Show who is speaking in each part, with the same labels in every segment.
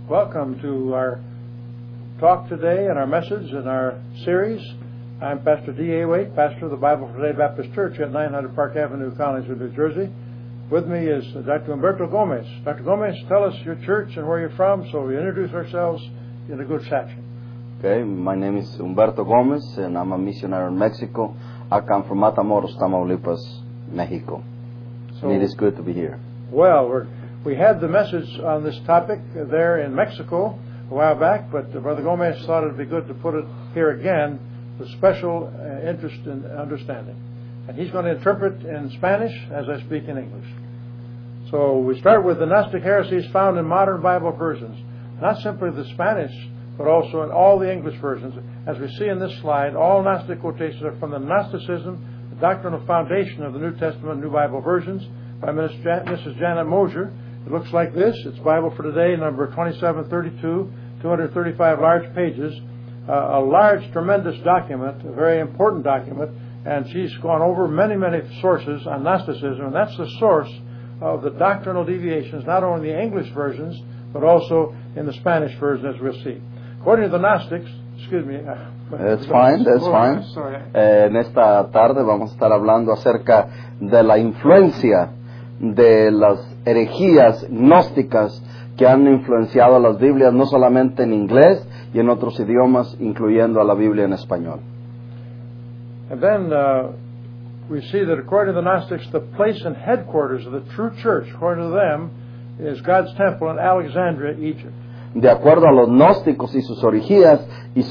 Speaker 1: Welcome to our talk today and our message in our series. I'm Pastor D.A. Waite, pastor of the Bible for Today Baptist Church at 900 Park Avenue, Collingswood, New Jersey. With me is Dr. Humberto Gomez. Dr. Gomez, tell us your church and where you're from so we introduce ourselves in a good fashion.
Speaker 2: Okay, my name is Humberto Gomez and I'm a missionary in Mexico. I come from Matamoros, Tamaulipas, Mexico. And it is good to be here.
Speaker 1: Well, we had the message on this topic there in Mexico a while back, but Brother Gomez thought it would be good to put it here again with special interest and understanding. And he's going to interpret in Spanish as I speak in English. So we start with the Gnostic heresies found in modern Bible versions. Not simply the Spanish, but also in all the English versions. As we see in this slide, all Gnostic quotations are from the Gnosticism, the doctrinal foundation of the New Testament New Bible versions by Mrs. Janet Mosier. It looks like this. It's Bible for Today, number 2732, 235 large pages. A large, tremendous document, a very important document, and she's gone over many, many sources on Gnosticism, and that's the source of the doctrinal deviations, not only in the English versions, but also in the Spanish version, as we'll see. According to the Gnostics, excuse me.
Speaker 2: That's fine.
Speaker 1: Sorry.
Speaker 2: En esta tarde vamos a estar hablando acerca de la influencia de las herejías gnósticas que han influenciado a las Biblias, no solamente en inglés y en otros idiomas, incluyendo a la Biblia en español.
Speaker 1: And then we see that according to the Gnostics, the place and headquarters of the true church, according to them, is God's temple in Alexandria, Egypt.
Speaker 2: De acuerdo a los gnósticos y sus herejías,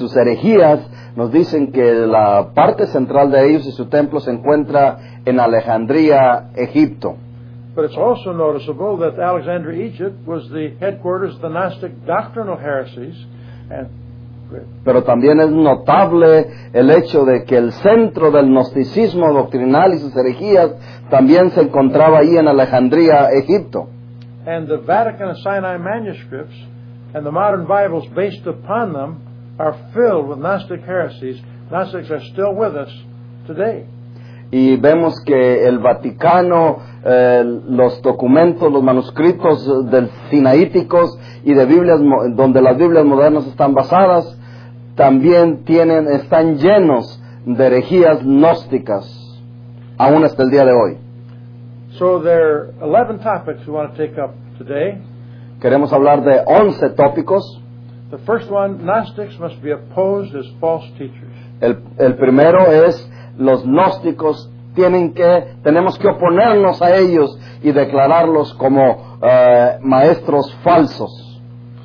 Speaker 2: nos dicen que la parte central de ellos y su templo se encuentra en Alejandría, Egipto.
Speaker 1: But it's also noticeable that Alexandria, Egypt, was the headquarters of the Gnostic doctrinal heresies.
Speaker 2: Pero también es notable el hecho de que el centro del gnosticismo doctrinal y sus herejías también se encontraba ahí en Alejandría, Egipto.
Speaker 1: And the Vatican and Sinai manuscripts and the modern Bibles based upon them are filled with Gnostic heresies. Gnostics are still with us today.
Speaker 2: Y vemos que el Vaticano, los documentos, los manuscritos del sinaíticos y de Biblias, donde las Biblias modernas están basadas, también están llenos de herejías gnósticas, aún hasta el día de hoy.
Speaker 1: So there are 11 topics we want to take up today.
Speaker 2: Queremos hablar de 11 tópicos.
Speaker 1: The first one, Gnostics must be opposed as false teachers.
Speaker 2: El primero es los gnósticos tenemos que oponernos a ellos y declararlos como maestros falsos.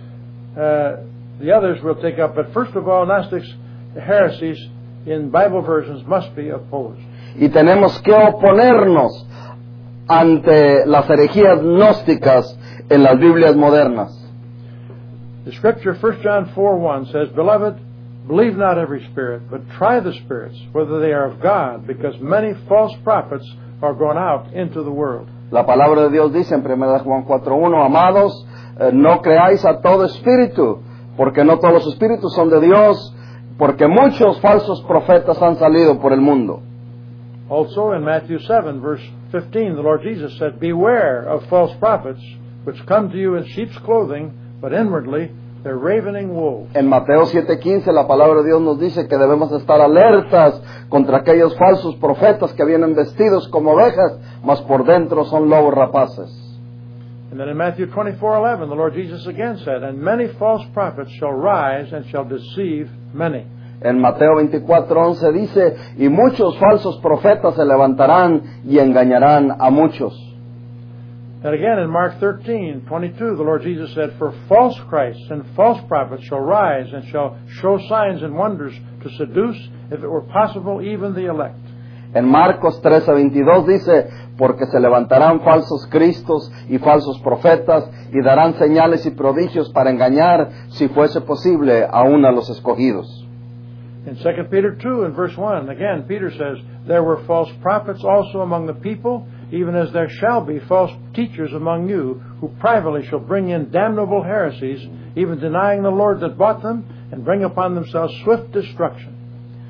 Speaker 1: The others we'll take up, but first of all, Gnostics heresies in Bible versions must be opposed.
Speaker 2: Y tenemos que oponernos ante las herejías gnósticas en las Biblias modernas.
Speaker 1: The scripture 1 John 4:1 says, "Beloved, believe not every spirit, but try the spirits, whether they are of God, because many false prophets are gone out into the world."
Speaker 2: La palabra de Dios dice en 1 Juan 4:1, amados, no creáis a todo espíritu, porque no todos los espíritus son de Dios, porque muchos falsos profetas han salido por el mundo.
Speaker 1: Also in Matthew 7, verse 15, the Lord Jesus said, "Beware of false prophets, which come to you in sheep's clothing, but inwardly they're ravening wolves."
Speaker 2: En Mateo 7:15 la palabra de Dios nos dice que debemos estar alertas contra aquellos falsos profetas que vienen vestidos como ovejas, mas por dentro son lobos rapaces.
Speaker 1: And then in Matthew 24:11 the Lord Jesus again said, "And many false prophets shall rise and shall deceive many."
Speaker 2: En Mateo 24:11 dice, y muchos falsos profetas se levantarán y engañarán a muchos.
Speaker 1: And again in Mark 13:22 the Lord Jesus said, "For false Christs and false prophets shall rise and shall show signs and wonders to seduce, if it were possible, even the elect."
Speaker 2: En Marcos 13:22 dice, porque se levantarán falsos cristos y falsos profetas y darán señales y prodigios para engañar, si fuese posible, aún a los escogidos.
Speaker 1: In 2 Peter 2 and verse 1, again, Peter says, "There were false prophets also among the people, even as there shall be false teachers among you, who privately shall bring in damnable heresies, even denying the Lord that bought them, and bring upon themselves swift destruction."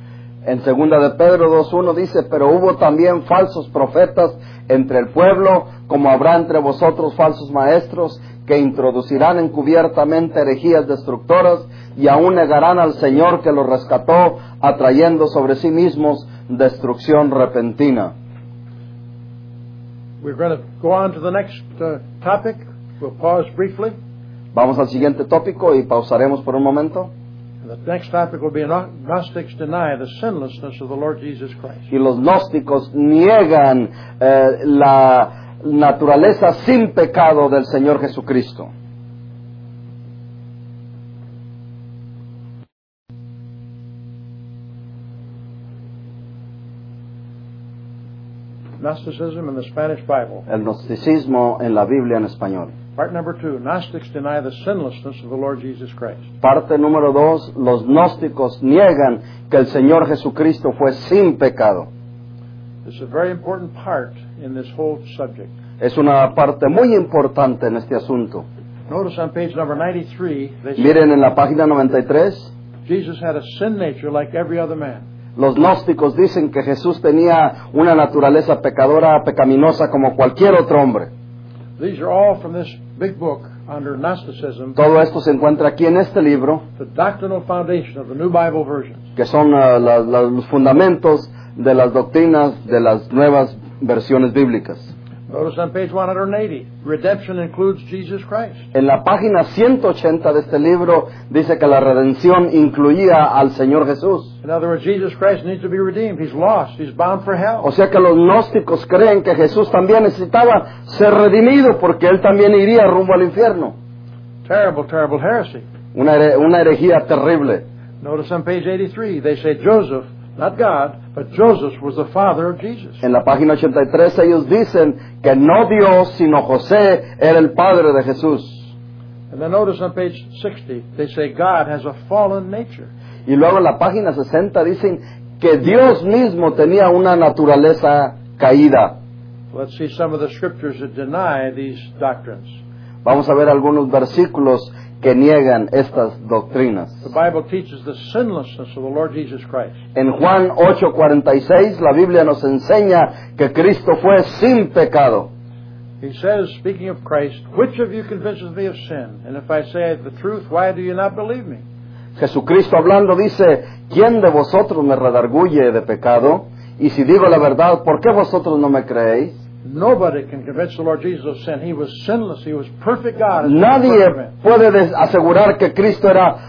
Speaker 2: En 2 de Pedro 2:1 dice, pero hubo también falsos profetas entre el pueblo, como habrá entre vosotros falsos maestros, que introducirán encubiertamente herejías destructoras, y aún negarán al Señor que los rescató, atrayendo sobre sí mismos destrucción repentina.
Speaker 1: We're going to go on to the next topic. We'll pause briefly.
Speaker 2: Vamos al siguiente tópico y pausaremos por un momento.
Speaker 1: The next topic will be Gnostics deny the sinlessness of the Lord Jesus Christ.
Speaker 2: Y los gnósticos niegan la naturaleza sin pecado del Señor Jesucristo.
Speaker 1: Gnosticism in the Spanish Bible.
Speaker 2: El gnosticismo en la Biblia en español.
Speaker 1: Part number 2, Gnostics deny the sinlessness of the Lord Jesus Christ.
Speaker 2: Parte número 2, los gnósticos niegan que el Señor Jesucristo fue sin pecado.
Speaker 1: This is a very important part in this whole subject.
Speaker 2: Es una parte muy importante en este asunto.
Speaker 1: Notice on page number 93, they say
Speaker 2: Miren en la página 93,
Speaker 1: Jesus had a sin nature like every other man.
Speaker 2: los gnósticos dicen que Jesús tenía una naturaleza pecadora, pecaminosa como cualquier otro hombre.
Speaker 1: These are all from this big book under Gnosticism,
Speaker 2: Todo esto se encuentra aquí en este libro,
Speaker 1: the doctrinal foundation of the New Bible versions.
Speaker 2: que son los fundamentos de las doctrinas de las nuevas versiones bíblicas.
Speaker 1: Notice on page 180, redemption includes Jesus Christ.
Speaker 2: En la página 180 de este libro dice que la redención incluía al Señor Jesús.
Speaker 1: In other words, Jesus Christ needs to be redeemed. He's lost. He's bound for hell.
Speaker 2: O sea que los gnósticos creen que Jesús también necesitaba ser redimido porque Él también iría rumbo al infierno.
Speaker 1: Terrible, terrible heresy.
Speaker 2: Una herejía terrible.
Speaker 1: Notice on page 83, they say Joseph, not God, but Joseph was the father of Jesus.
Speaker 2: En la página 83 ellos dicen que no Dios, sino José era el padre de Jesús.
Speaker 1: And then notice on page 60, they say God has a fallen nature.
Speaker 2: Y luego en la página 60 dicen que Dios mismo tenía una naturaleza caída.
Speaker 1: Let's see some of the scriptures that deny these doctrines.
Speaker 2: Vamos a ver algunos versículos que niegan estas doctrinas.
Speaker 1: The Bible teaches the sinlessness of the Lord Jesus Christ.
Speaker 2: En Juan 8:46 la Biblia nos enseña que Cristo fue sin pecado.
Speaker 1: He says, speaking of Christ, which of you convinces me of sin? And if I say the truth, why do you not believe me?
Speaker 2: Jesucristo hablando dice, ¿quién de vosotros me redarguye de pecado? Y si digo la verdad, ¿por qué vosotros no me creéis?
Speaker 1: Nobody can convince the Lord Jesus of sin. He was sinless. He was perfect God.
Speaker 2: Nadie puede asegurar que Cristo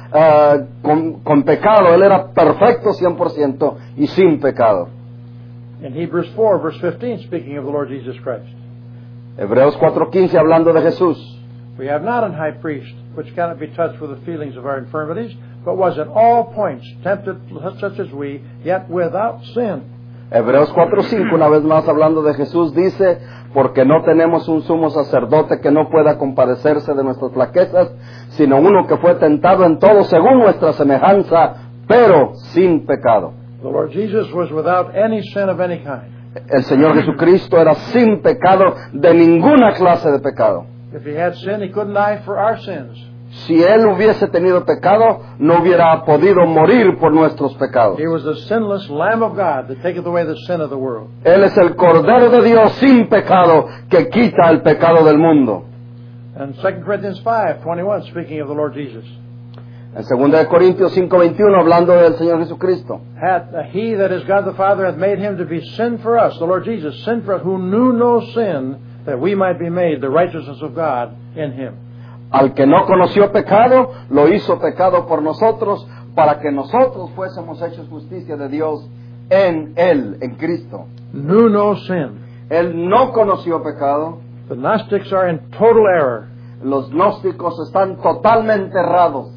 Speaker 2: era con pecado. Él era perfecto 100% y sin pecado.
Speaker 1: In Hebrews 4, verse 15, speaking of the Lord Jesus Christ.
Speaker 2: Hebreos 4:15 hablando de Jesús.
Speaker 1: We have not an high priest which cannot be touched with the feelings of our infirmities, but was in all points tempted such as we, yet without sin.
Speaker 2: Hebreos 4:5 una vez más hablando de Jesús dice, porque no tenemos un sumo sacerdote que no pueda compadecerse de nuestras flaquezas, sino uno que fue tentado en todo según nuestra semejanza, pero sin pecado.
Speaker 1: The Lord Jesus was without any sin of any kind.
Speaker 2: El Señor Jesucristo era sin pecado de ninguna clase de pecado.
Speaker 1: If he had sin, he couldn't die for our sins.
Speaker 2: Si Él hubiese tenido pecado, no hubiera podido morir por nuestros pecados.
Speaker 1: He was the sinless Lamb of God that taketh away the sin of the world.
Speaker 2: Él es el Cordero de Dios sin pecado que quita el pecado del mundo.
Speaker 1: And 2 Corinthians 5:21, speaking of the Lord Jesus.
Speaker 2: En 2 Corintios 5:21 hablando del Señor Jesucristo.
Speaker 1: He that is God the Father hath made him to be sin for us, the Lord Jesus, sin for us, who knew no sin, that we might be made the righteousness of God in him.
Speaker 2: Al que no conoció pecado, lo hizo pecado por nosotros, para que nosotros fuésemos hechos justicia de Dios en Él, en Cristo.
Speaker 1: Knew no sin.
Speaker 2: Él no conoció pecado.
Speaker 1: The Gnostics are in total error.
Speaker 2: Los gnósticos están totalmente errados.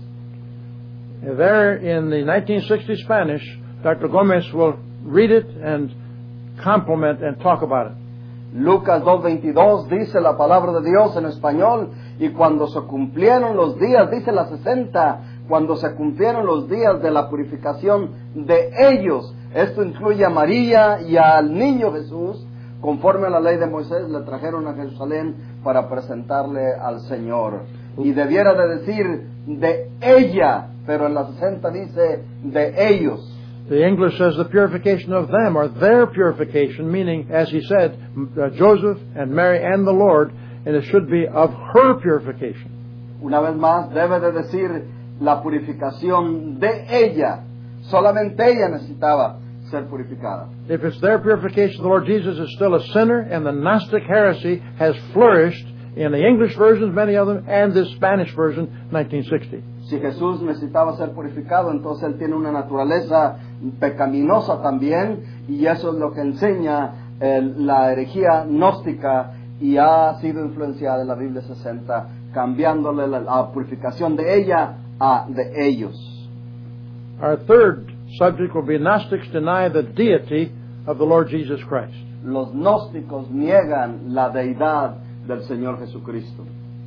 Speaker 1: There in the 1960 Spanish, Dr. Gomez will read it and compliment and talk about it.
Speaker 2: Lucas 2:22 dice la palabra de Dios en español, y cuando se cumplieron los días, dice la 60, cuando se cumplieron los días de la purificación de ellos, esto incluye a María y al niño Jesús, conforme a la ley de Moisés, le trajeron a Jerusalén para presentarle al Señor. Y debiera de decir de ella, pero en la 60 dice de ellos.
Speaker 1: The English says the purification of them, or their purification, meaning, as he said, Joseph and Mary and the Lord, and it should be of her purification.
Speaker 2: Una vez más, debe de decir la purificación de ella. Solamente ella necesitaba ser purificada.
Speaker 1: If it's their purification, the Lord Jesus is still a sinner, and the Gnostic heresy has flourished in the English versions, many of them, and the Spanish version, 1960.
Speaker 2: Si Jesús necesitaba ser purificado, entonces Él tiene una naturaleza pecaminosa también, y eso es lo que enseña la herejía gnóstica, y ha sido influenciada en la Biblia 60, cambiándole la purificación de ella a de ellos.
Speaker 1: Our third subject will be Gnostics deny the deity of the Lord Jesus Christ.
Speaker 2: Los gnósticos niegan la deidad del Señor Jesucristo.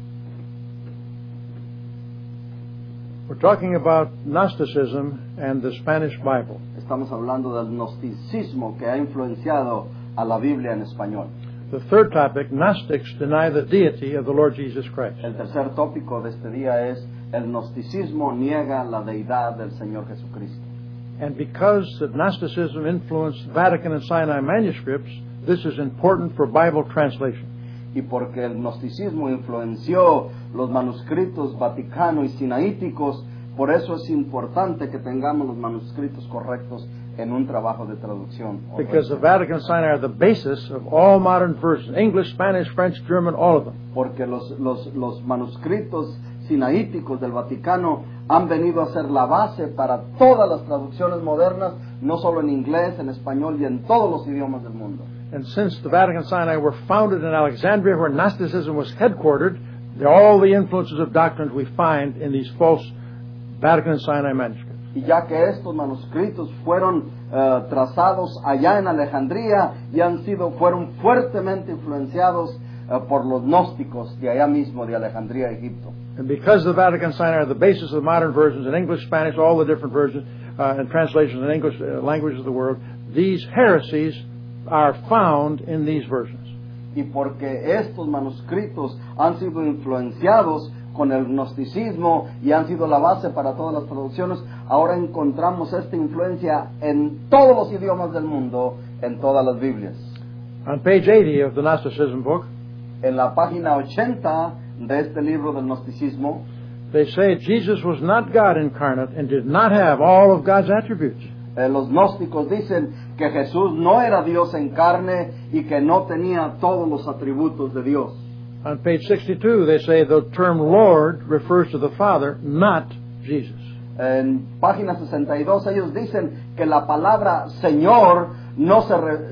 Speaker 1: We're talking about Gnosticism and the Spanish Bible.
Speaker 2: Estamos hablando del gnosticismo que ha influenciado a la Biblia en español.
Speaker 1: The third topic, Gnostics deny the deity of the Lord Jesus Christ.
Speaker 2: El tercer tópico de este día es el gnosticismo niega la deidad del Señor Jesucristo.
Speaker 1: And because the Gnosticism influenced Vatican and Sinai manuscripts, this is important for Bible translation.
Speaker 2: Y porque el gnosticismo influenció los manuscritos vaticano y sinaíticos, por eso es importante que tengamos los manuscritos correctos en un trabajo de traducción.
Speaker 1: Because the Vatican and Sinai are the basis of all modern versions, English, Spanish, French, German, all of them.
Speaker 2: Porque los manuscritos sinaíticos del Vaticano han venido a ser la base para todas las traducciones modernas, no solo en inglés, en español y en todos los idiomas del mundo.
Speaker 1: And since the Vatican and Sinai were founded in Alexandria, where Gnosticism was headquartered, all the influences of doctrines we find in these false Vatican and Sinai manuscripts.
Speaker 2: Y ya que estos manuscritos fueron trazados allá en Alejandría y fueron fuertemente influenciados por los gnósticos de allá mismo, de Alejandría, Egipto.
Speaker 1: And because the Vatican and Sinai are the basis of the modern versions in English, Spanish, all the different versions and translations in English languages of the world, these heresies are found in these versions.
Speaker 2: Y porque estos manuscritos han sido influenciados con el gnosticismo y han sido la base para todas las traducciones, ahora encontramos esta influencia en todos los idiomas del mundo, en todas las Biblias.
Speaker 1: On page 80 of the Gnosticism book,
Speaker 2: en la página 80 de este libro del gnosticismo,
Speaker 1: they say Jesus was not God incarnate and did not have all of God's attributes.
Speaker 2: Los gnósticos dicen que Jesús no era Dios en carne y que no tenía todos los atributos de Dios.
Speaker 1: On page 62, they say the term Lord refers to the Father, not Jesus.
Speaker 2: En página 62 ellos dicen que la palabra Señor no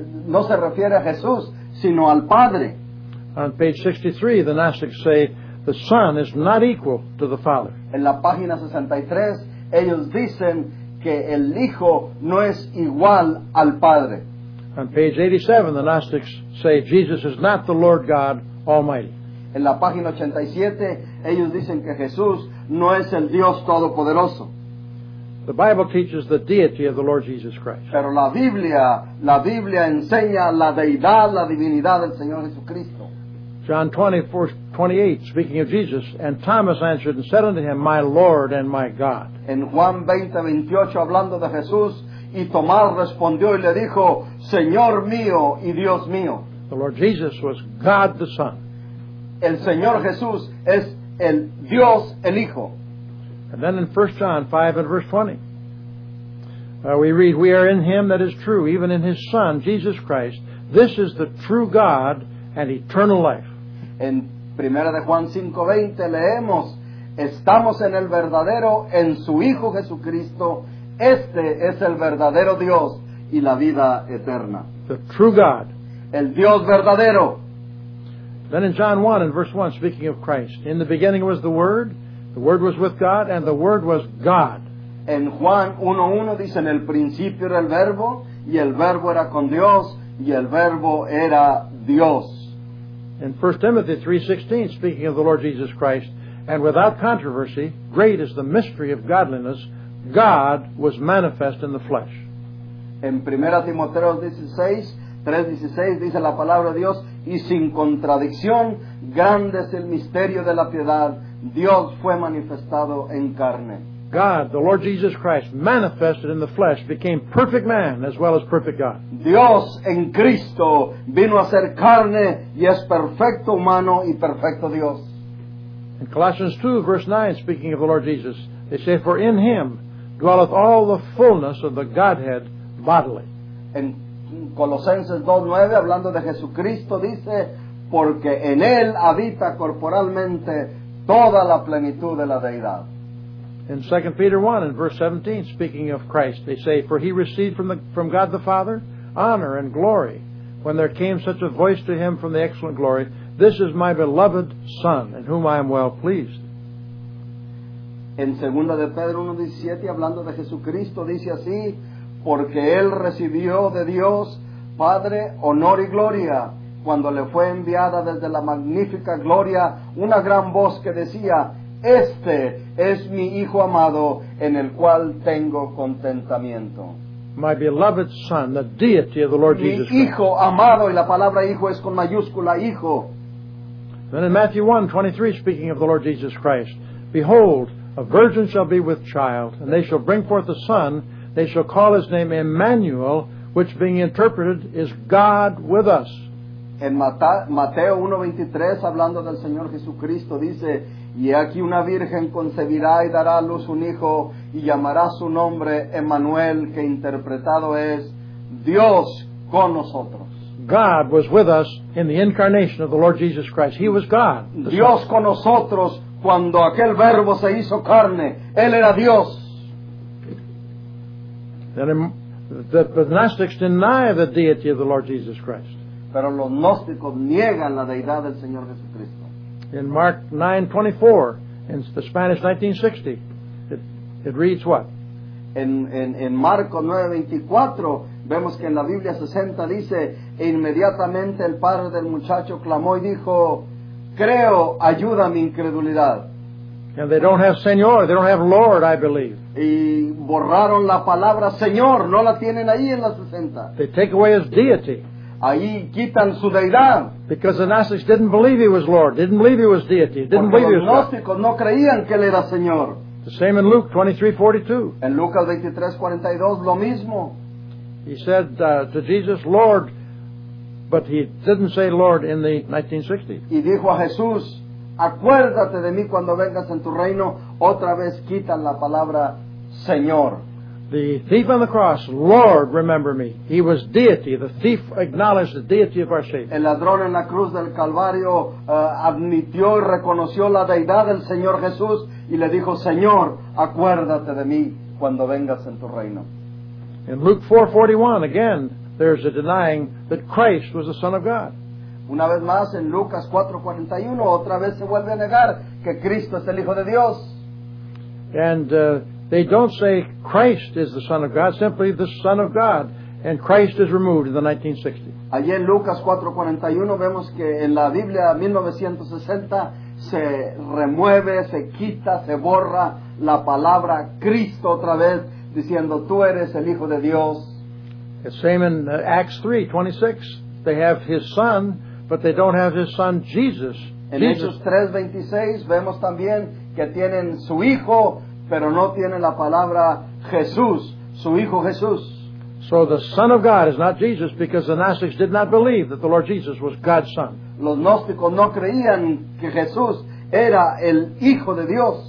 Speaker 2: se refiere a Jesús, sino al Padre.
Speaker 1: On page 63, the Gnostics say the Son is not equal to the Father.
Speaker 2: En la página 63 ellos dicen que el Hijo no es igual al Padre.
Speaker 1: On page 87, the Gnostics say Jesus is not the Lord God Almighty.
Speaker 2: En la página 87, ellos dicen que Jesús no es el Dios Todopoderoso.
Speaker 1: The Bible teaches the deity of the Lord Jesus Christ.
Speaker 2: Pero la Biblia enseña la deidad, la divinidad del Señor Jesucristo.
Speaker 1: John 20:28, speaking of Jesus, and Thomas answered and said unto him, My Lord and my God.
Speaker 2: En Juan 20:28, hablando de Jesús, y Tomás respondió y le dijo, Señor mío y Dios mío.
Speaker 1: The Lord Jesus was God the Son.
Speaker 2: El Señor Jesús es el Dios el Hijo.
Speaker 1: And then in 1 John 5 and verse 20, we read, We are in him that is true, even in his Son, Jesus Christ. This is the true God and eternal life.
Speaker 2: En 1 de Juan 5:20 leemos, estamos en el verdadero, en su Hijo Jesucristo. Este es el verdadero Dios y la vida eterna.
Speaker 1: The true God.
Speaker 2: El Dios verdadero.
Speaker 1: Then in John 1 and verse 1, speaking of Christ, in the beginning was the Word was with God, and the Word was God.
Speaker 2: En Juan 1:1 dice, en el principio era el Verbo, y el Verbo era con Dios, y el Verbo era Dios.
Speaker 1: In 1 Timothy 3:16, speaking of the Lord Jesus Christ, and without controversy, great is the mystery of godliness, God was manifest in the flesh.
Speaker 2: En 1 Timoteo 3:16 dice la palabra de Dios, y sin contradicción, grande es el misterio de la piedad, Dios fue manifestado en carne.
Speaker 1: God, the Lord Jesus Christ, manifested in the flesh, became perfect man as well as perfect God.
Speaker 2: Dios en Cristo vino a ser carne y es perfecto humano y perfecto Dios.
Speaker 1: In Colossians 2, verse 9, speaking of the Lord Jesus, they say, "For in him dwelleth all the fullness of the Godhead bodily."
Speaker 2: En Colosenses 2:9, hablando de Jesucristo, dice, porque en Él habita corporalmente toda la plenitud de la deidad.
Speaker 1: In 2 Peter 1, in verse 17, speaking of Christ, they say, "For he received from God the Father honor and glory, when there came such a voice to him from the excellent glory, This is my beloved Son, in whom I am well pleased."
Speaker 2: En 2 de Pedro 1:17, hablando de Jesucristo, dice así, porque Él recibió de Dios Padre honor y gloria, cuando le fue enviada desde la magnífica gloria una gran voz que decía, este es mi Hijo amado, en el cual tengo contentamiento.
Speaker 1: My beloved Son, the deity of the Lord
Speaker 2: Mi
Speaker 1: Jesus Christ.
Speaker 2: Hijo amado, y la palabra Hijo es con mayúscula, Hijo.
Speaker 1: Then in Matthew 1:23, speaking of the Lord Jesus Christ, "Behold, a virgin shall be with child, and they shall bring forth a son, they shall call his name Emmanuel, which being interpreted is God with us."
Speaker 2: En Mateo 1:23, hablando del Señor Jesucristo, dice, y aquí una virgen concebirá y dará a luz un hijo, y llamará su nombre Emmanuel, que interpretado es Dios con nosotros.
Speaker 1: God was with us in the incarnation of the Lord Jesus Christ. He was God. the
Speaker 2: Dios
Speaker 1: Son.
Speaker 2: con nosotros cuando aquel verbo se hizo carne. Él era Dios.
Speaker 1: Then the Gnostics deny the deity of the Lord Jesus Christ.
Speaker 2: Pero los gnósticos niegan la deidad del Señor Jesucristo.
Speaker 1: In Mark 9:24, in the Spanish 1960, it reads what?
Speaker 2: En Marcos 9:24 vemos que en la Biblia 60 dice, e inmediatamente el padre del muchacho clamó y dijo, creo, ayuda mi incredulidad.
Speaker 1: And they don't have Señor, they don't have Lord, I believe.
Speaker 2: Y borraron la palabra Señor, no la tienen ahí en la 60.
Speaker 1: They take away his deity.
Speaker 2: Ahí quitan su deidad.
Speaker 1: Because the Gnostics didn't believe he was Lord, didn't believe he was deity, didn't
Speaker 2: Porque
Speaker 1: believe he
Speaker 2: los
Speaker 1: was God.
Speaker 2: gnósticos no creían que Él era Señor.
Speaker 1: The same in Luke 23:42.
Speaker 2: En Lucas 23:42 lo mismo.
Speaker 1: He said to Jesus, Lord, but he didn't say Lord in the 1960s.
Speaker 2: Y dijo a Jesús, acuérdate de mí cuando vengas en tu reino. Otra vez quitan la palabra Señor.
Speaker 1: The thief on the cross, Lord, remember me. He was deity. The thief acknowledged the deity of our Savior.
Speaker 2: El ladrón en la cruz del Calvario admitió y reconoció la deidad del Señor Jesús y le dijo, Señor, acuérdate de mí cuando vengas en tu reino.
Speaker 1: In Luke 4:41, again, there's a denying that Christ was the Son of God.
Speaker 2: Una vez más en Lucas 4:41, otra vez se vuelve a negar que Cristo es el Hijo de Dios.
Speaker 1: And they don't say Christ is the Son of God, simply the Son of God. And Christ is removed in the 1960s.
Speaker 2: Allí en Lucas 4:41 vemos que en la Biblia 1960 se remueve, se quita, se borra la palabra Cristo otra vez, diciendo tú eres el Hijo de Dios.
Speaker 1: The same in Acts 3:26. They have His Son, but they don't have His Son Jesus.
Speaker 2: En Hechos 3:26 vemos también que tienen su Hijo, pero no tienen la palabra Jesús, su Hijo Jesús.
Speaker 1: So the Son of God is not Jesus because the Gnostics did not believe that the Lord Jesus was God's Son.
Speaker 2: Los gnósticos no creían que Jesús era el Hijo de Dios.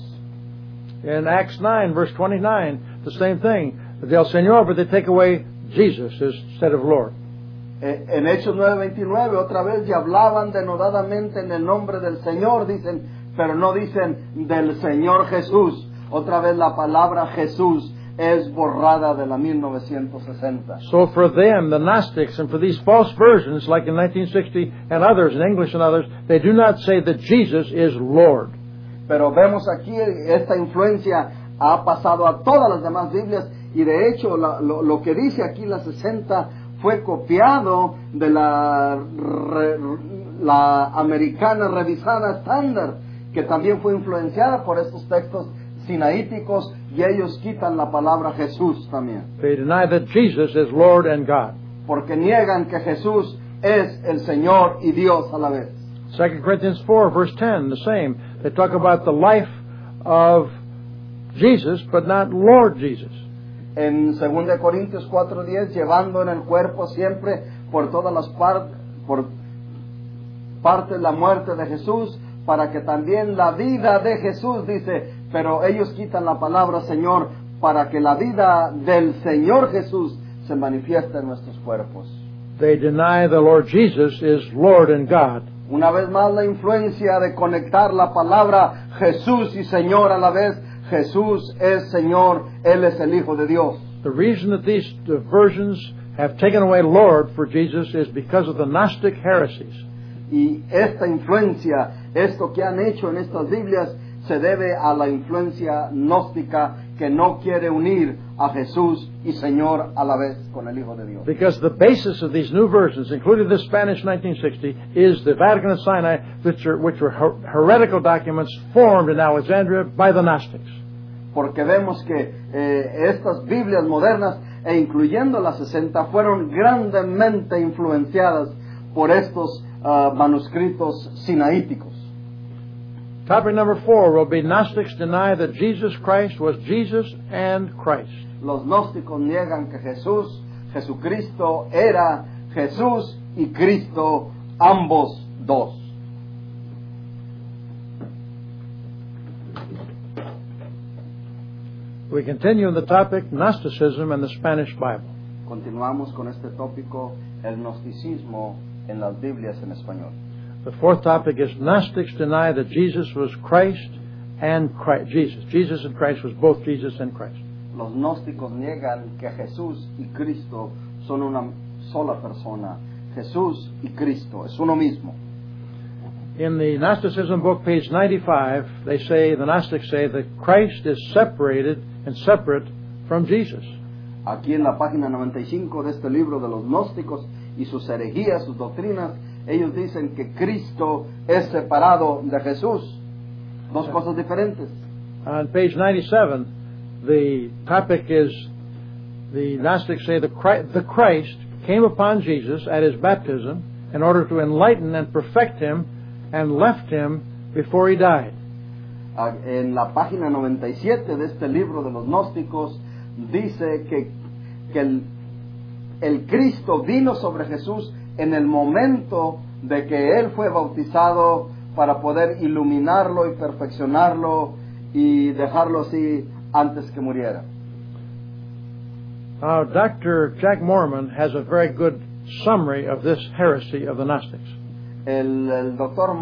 Speaker 1: In Acts 9, verse 29, the same thing. They'll say Señor, but they take away Jesus instead of Lord.
Speaker 2: En Hechos 9:29 otra vez ya hablaban denodadamente en el nombre del Señor, dicen, pero no dicen del Señor Jesús. Otra vez la palabra Jesús es borrada de la 1960.
Speaker 1: So for them, the Gnostics, and for these false versions, like in 1960 and others, in English and others, they do not say that Jesus is Lord.
Speaker 2: Pero vemos aquí esta influencia ha pasado a todas las demás Biblias y de hecho lo que dice aquí la 60 fue copiado de la americana revisada estándar, que también fue influenciada por estos textos sinaíticos, y ellos quitan la palabra Jesús también.
Speaker 1: They deny that Jesus is Lord and God.
Speaker 2: Porque niegan que Jesús es el Señor y Dios a la vez.
Speaker 1: 2 Corinthians 4, verse 10, the same. They talk about the life of Jesus, but not Lord Jesus.
Speaker 2: En 2 Corintios 4:10, llevando en el cuerpo siempre por todas las partes la muerte de Jesús, para que también la vida de Jesús, dice, pero ellos quitan la palabra Señor, para que la vida del Señor Jesús se manifieste en nuestros cuerpos.
Speaker 1: They deny the Lord Jesus is Lord and God.
Speaker 2: Una vez más la influencia de conectar la palabra Jesús y Señor a la vez. Jesús es Señor, Él es el Hijo de Dios.
Speaker 1: The reason that these versions have taken away Lord for Jesus is because of the Gnostic heresies.
Speaker 2: Y esta influencia, esto que han hecho en estas Biblias, se debe a la influencia gnóstica que no quiere unir a Jesús y Señor a la vez con el Hijo de Dios.
Speaker 1: Because the basis of these new versions, including this Spanish 1960, is the Vatican of Sinai, which were heretical documents formed in Alexandria by the Gnostics.
Speaker 2: Porque vemos que estas Biblias modernas, e incluyendo las 60, fueron grandemente influenciadas por estos manuscritos sinaíticos.
Speaker 1: Topic number 4 will be Gnostics deny that Jesus Christ was Jesus and Christ.
Speaker 2: Los gnósticos niegan que Jesucristo era Jesús y Cristo, ambos dos.
Speaker 1: We continue in the topic Gnosticism and the Spanish Bible.
Speaker 2: Continuamos con este tópico, el gnosticismo en las Biblias en español.
Speaker 1: The fourth topic is Gnostics deny that Jesus was Christ and Christ. Jesus and Christ was both Jesus and Christ.
Speaker 2: Los gnósticos niegan que Jesús y Cristo son una sola persona. Jesús y Cristo es uno mismo.
Speaker 1: In the Gnosticism book, page 95, the Gnostics say that Christ is separated and separate from Jesus.
Speaker 2: Aquí en la página 95 de este libro de los gnósticos y sus herejías, sus doctrinas, ellos dicen que Cristo es separado de Jesús. Dos cosas diferentes.
Speaker 1: On page 97, the topic is, the Gnostics say the Christ came upon Jesus at his baptism in order to enlighten and perfect him and left him before he died.
Speaker 2: En la página 97 de este libro de los gnósticos dice que el Cristo vino sobre Jesús en el momento de que Él fue bautizado para poder iluminarlo y perfeccionarlo y dejarlo así antes que muriera.
Speaker 1: Dr. Jack Mormon has a very good summary of this heresy of the Gnostics.
Speaker 2: El doctor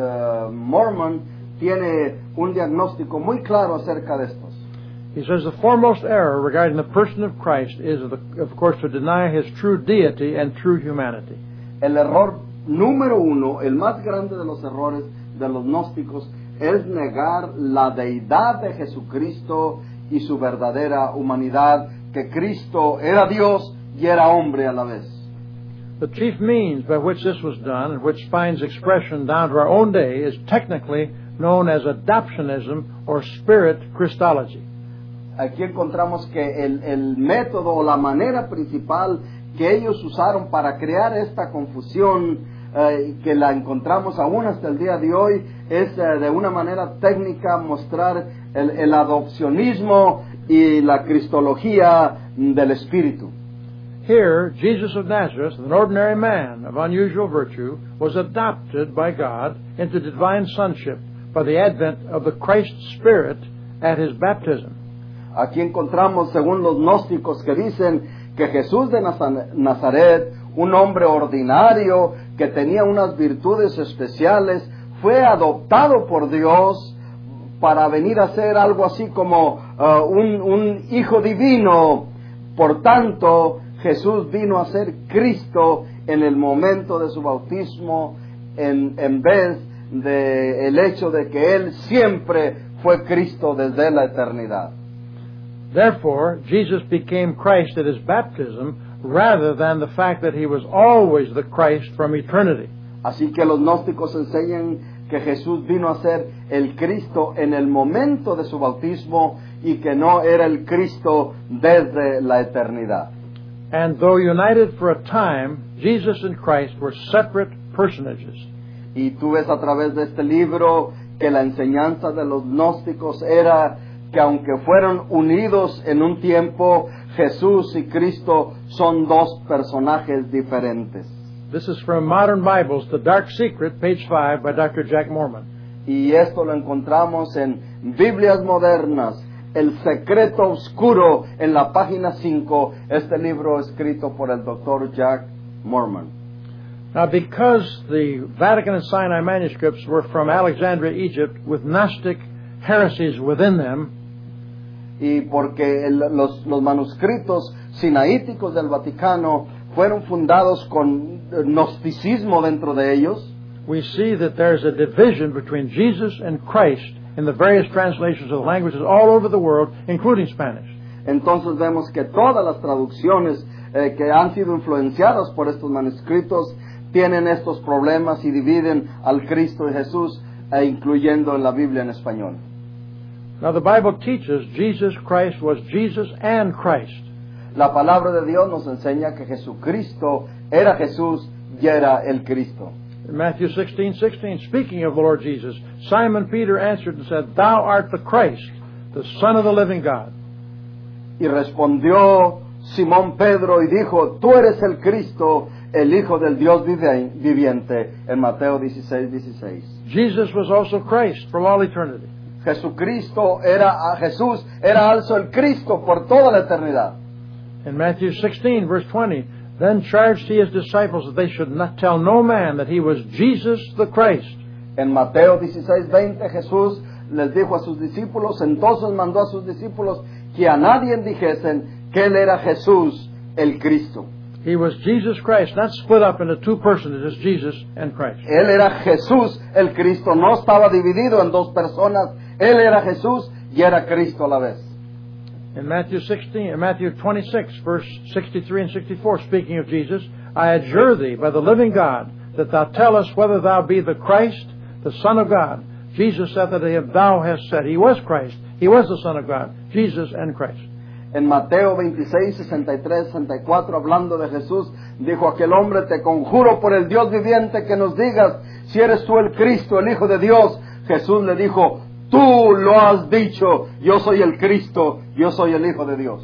Speaker 2: Mormon tiene un diagnóstico muy claro acerca de estos.
Speaker 1: He says the foremost error regarding the person of Christ is, of course, to deny his true deity and true humanity.
Speaker 2: El error número uno, el más grande de los errores de los gnósticos, es negar la deidad de Jesucristo y su verdadera humanidad, que Cristo era Dios y era hombre a la vez.
Speaker 1: The chief means by which this was done, and which finds expression down to our own day, is technically known as adoptionism or spirit Christology.
Speaker 2: Aquí encontramos que el método o la manera principal que ellos usaron para crear esta confusión, que la encontramos aún hasta el día de hoy, es de una manera técnica mostrar el adopcionismo y la cristología del Espíritu.
Speaker 1: Here, Jesus of Nazareth, an ordinary man of unusual virtue, was adopted by God into divine sonship by the advent of the Christ Spirit at his baptism.
Speaker 2: Aquí encontramos, según los gnósticos, que dicen que Jesús de Nazaret, un hombre ordinario que tenía unas virtudes especiales, fue adoptado por Dios para venir a ser algo así como un hijo divino. Por tanto, Jesús vino a ser Cristo en el momento de su bautismo, en vez de el hecho de que Él siempre fue Cristo desde la eternidad.
Speaker 1: Therefore, Jesus became Christ at his baptism rather than the fact that he was always the Christ from eternity.
Speaker 2: Así que los gnósticos enseñan que Jesús vino a ser el Cristo en el momento de su bautismo y que no era el Cristo desde la eternidad.
Speaker 1: And though united for a time, Jesus and Christ were separate personages.
Speaker 2: Y tú ves a través de este libro que la enseñanza de los gnósticos era que aunque fueron unidos en un tiempo, Jesús y Cristo son dos personajes diferentes.
Speaker 1: This is from Modern Bibles, The Dark Secret, page 5, by Dr. Jack Mormon.
Speaker 2: Y esto lo encontramos en Biblias Modernas, El Secreto Oscuro, en la página 5, este libro escrito por el Dr. Jack Mormon.
Speaker 1: Now, because the Vatican and Sinai manuscripts were from Alexandria, Egypt, with Gnostic heresies within them,
Speaker 2: Y porque los manuscritos sinaíticos del Vaticano fueron fundados con gnosticismo dentro de ellos,
Speaker 1: we see that there's a division between Jesus and Christ in the various translations of the languages all over the world, including Spanish.
Speaker 2: entonces vemos que todas las traducciones que han sido influenciadas por estos manuscritos tienen estos problemas y dividen al Cristo de Jesús, incluyendo en la Biblia en español.
Speaker 1: Now, the Bible teaches Jesus Christ was Jesus and Christ.
Speaker 2: La palabra de Dios nos enseña que Jesucristo era Jesús y era el Cristo.
Speaker 1: In Matthew 16:16, speaking of the Lord Jesus, Simon Peter answered and said, "Thou art the Christ, the Son of the living God."
Speaker 2: Y respondió Simón Pedro y dijo, tú eres el Cristo, el Hijo del Dios viviente, en Mateo 16:16.
Speaker 1: Jesus was also Christ from all eternity.
Speaker 2: Jesús era also el Cristo por toda la eternidad.
Speaker 1: In Matthew 16, verse 20, then charged he his disciples that they should not tell no man that he was Jesus the Christ.
Speaker 2: En Mateo 16:20 Jesús les dijo a sus discípulos, entonces mandó a sus discípulos que a nadie dijesen que él era Jesús el Cristo.
Speaker 1: He was Jesus Christ, not split up into two personages, Jesus and Christ.
Speaker 2: Él era Jesús el Cristo, no estaba dividido en dos personas, él era Jesús y era Cristo a la vez.
Speaker 1: In Matthew 26, verse 63 and 64, speaking of Jesus, I adjure thee by the living God that thou tell us whether thou be the Christ, the Son of God. Jesus said unto him, thou hast said. He was Christ. He was the Son of God. Jesus and Christ.
Speaker 2: En Mateo 26, 63, 64, hablando de Jesús, dijo aquel hombre, te conjuro por el Dios viviente que nos digas si eres tú el Cristo, el Hijo de Dios. Jesús le dijo, tú lo has dicho, yo soy el Cristo, yo soy el Hijo de Dios.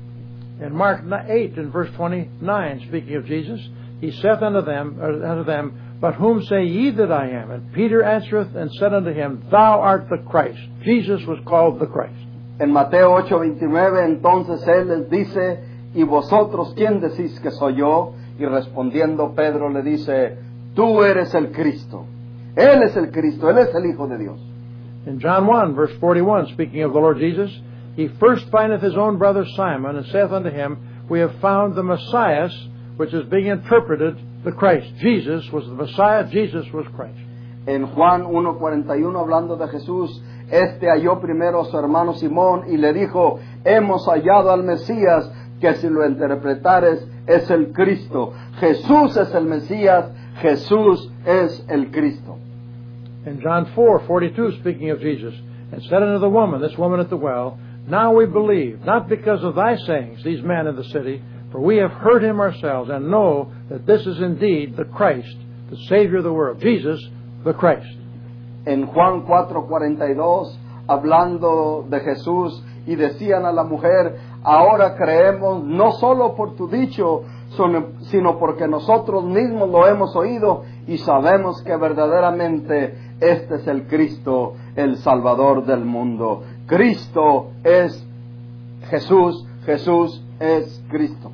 Speaker 1: In Mark 8, in verse 29, speaking of Jesus, he saith unto them, but whom say ye that I am? And Peter answereth and said unto him, thou art the Christ. Jesus was called the Christ.
Speaker 2: En Mateo 8:29, entonces él les dice, ¿y vosotros quién decís que soy yo? Y respondiendo Pedro le dice, tú eres el Cristo. Él es el Cristo, él es el Hijo de Dios.
Speaker 1: In John 1, verse 41, speaking of the Lord Jesus, he first findeth his own brother Simon, and saith unto him, we have found the Messiah, which is being interpreted the Christ. Jesus was the Messiah, Jesus was Christ.
Speaker 2: En Juan 1:41, hablando de Jesús, halló primero a su hermano Simón y le dijo, hemos hallado al Mesías, que si lo interpretares es el Cristo. Jesús es el Mesías, Jesús es el Cristo.
Speaker 1: In John 4:42, speaking of Jesus, and said unto the woman, this woman at the well, now we believe, not because of thy sayings, these men in the city, for we have heard him ourselves, and know that this is indeed the Christ, the Savior of the world, Jesus, the Christ.
Speaker 2: En Juan 4:42, hablando de Jesús, y decían a la mujer, ahora creemos no solo por tu dicho, sino porque nosotros mismos lo hemos oído y sabemos que verdaderamente este es el Cristo, el Salvador del mundo. Cristo es Jesús, Jesús es Cristo.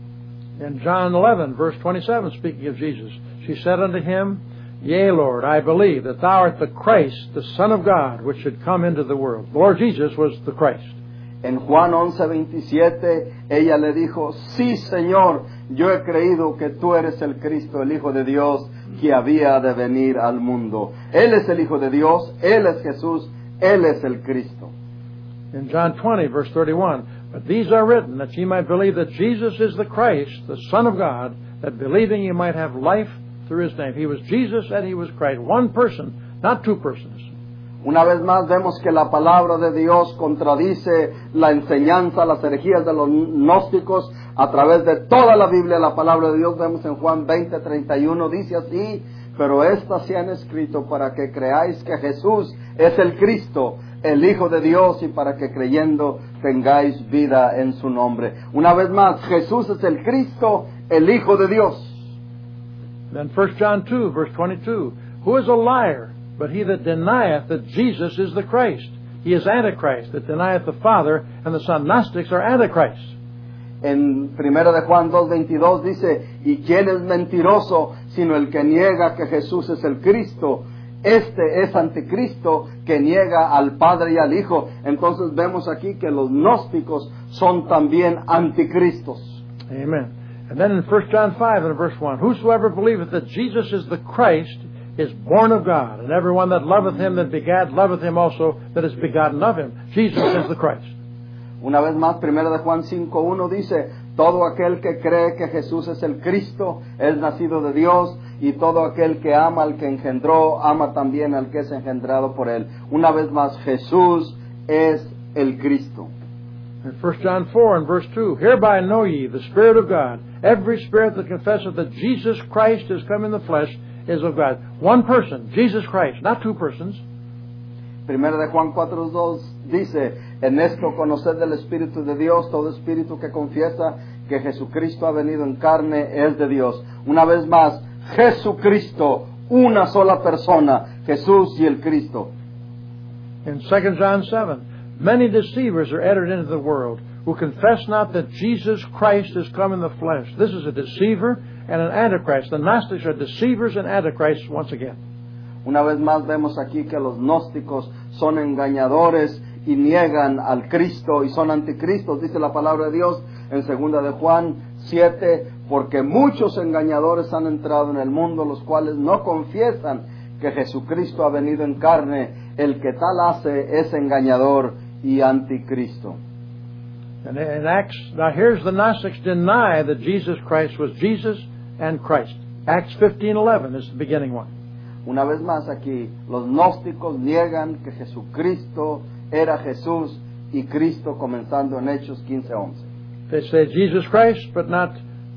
Speaker 1: In John 11, verse 27, speaking of Jesus, she said unto him, yea, Lord, I believe that thou art the Christ, the Son of God, which should come into the world. Lord Jesus was the Christ.
Speaker 2: En Juan 11:27, ella le dijo, sí, Señor, yo he creído que tú eres el Cristo, el Hijo de Dios, que había de venir al mundo. Él es el Hijo de Dios, Él es Jesús, Él es el Cristo.
Speaker 1: In John 20, verse 31, but these are written that ye might believe that Jesus is the Christ, the Son of God, that believing ye might have life through his name. He was Jesus and he was Christ. One person, not two persons.
Speaker 2: Una vez más vemos que la palabra de Dios contradice la enseñanza, las herejías de los gnósticos a través de toda la Biblia. La palabra de Dios vemos en Juan 20:31, dice así, pero estas se han escrito para que creáis que Jesús es el Cristo, el Hijo de Dios y para que creyendo tengáis vida en su nombre. Una vez más, Jesús es el Cristo, el Hijo de Dios.
Speaker 1: Then 1 John 2, verse 22. Who is a liar, but he that denieth that Jesus is the Christ? He is Antichrist, that denieth the Father and the Son. Gnostics are Antichrist.
Speaker 2: En 1 de Juan 2:22 dice, ¿y quién es mentiroso sino el que niega que Jesús es el Cristo? Este es anticristo que niega al Padre y al Hijo. Entonces vemos aquí que los gnósticos son también anticristos.
Speaker 1: Amen. And then in 1 John 5 and verse 1, whosoever believeth that Jesus is the Christ is born of God, and every one that loveth him that begat loveth him also that is begotten of him. Jesus is the Christ.
Speaker 2: Una vez más, 1 de Juan 5:1 dice, todo aquel que cree que Jesús es el Cristo es nacido de Dios, y todo aquel que ama al que engendró, ama también al que es engendrado por él. Una vez más, Jesús es el Cristo.
Speaker 1: In 1 John 4 and verse 2, hereby know ye the Spirit of God. Every spirit that confesseth that Jesus Christ is come in the flesh is of God. One person, Jesus Christ, not two persons.
Speaker 2: 1 de Juan 4:2 dice, en esto conoced del Espíritu de Dios, todo espíritu que confiesa que Jesucristo ha venido en carne es de Dios. Una vez más, Jesucristo, una sola persona, Jesús y el Cristo.
Speaker 1: In 2 John 7, many deceivers are entered into the world, who confess not that Jesus Christ is come in the flesh. This is a deceiver and an antichrist. The Gnostics are deceivers and antichrists once again.
Speaker 2: Una vez más vemos aquí que los gnósticos son engañadores y niegan al Cristo y son anticristos, dice la palabra de Dios en 2 de Juan 7, porque muchos engañadores han entrado en el mundo, los cuales no confiesan que Jesucristo ha venido en carne. El que tal hace es engañador y anticristo.
Speaker 1: And in Acts, now here's the Gnostics deny that Jesus Christ was Jesus and Christ. Acts 15:11 is the beginning one.
Speaker 2: Una vez más aquí, los gnósticos niegan que Jesucristo era Jesús y Cristo, comenzando en Hechos 15:11.
Speaker 1: They say Jesus Christ, but not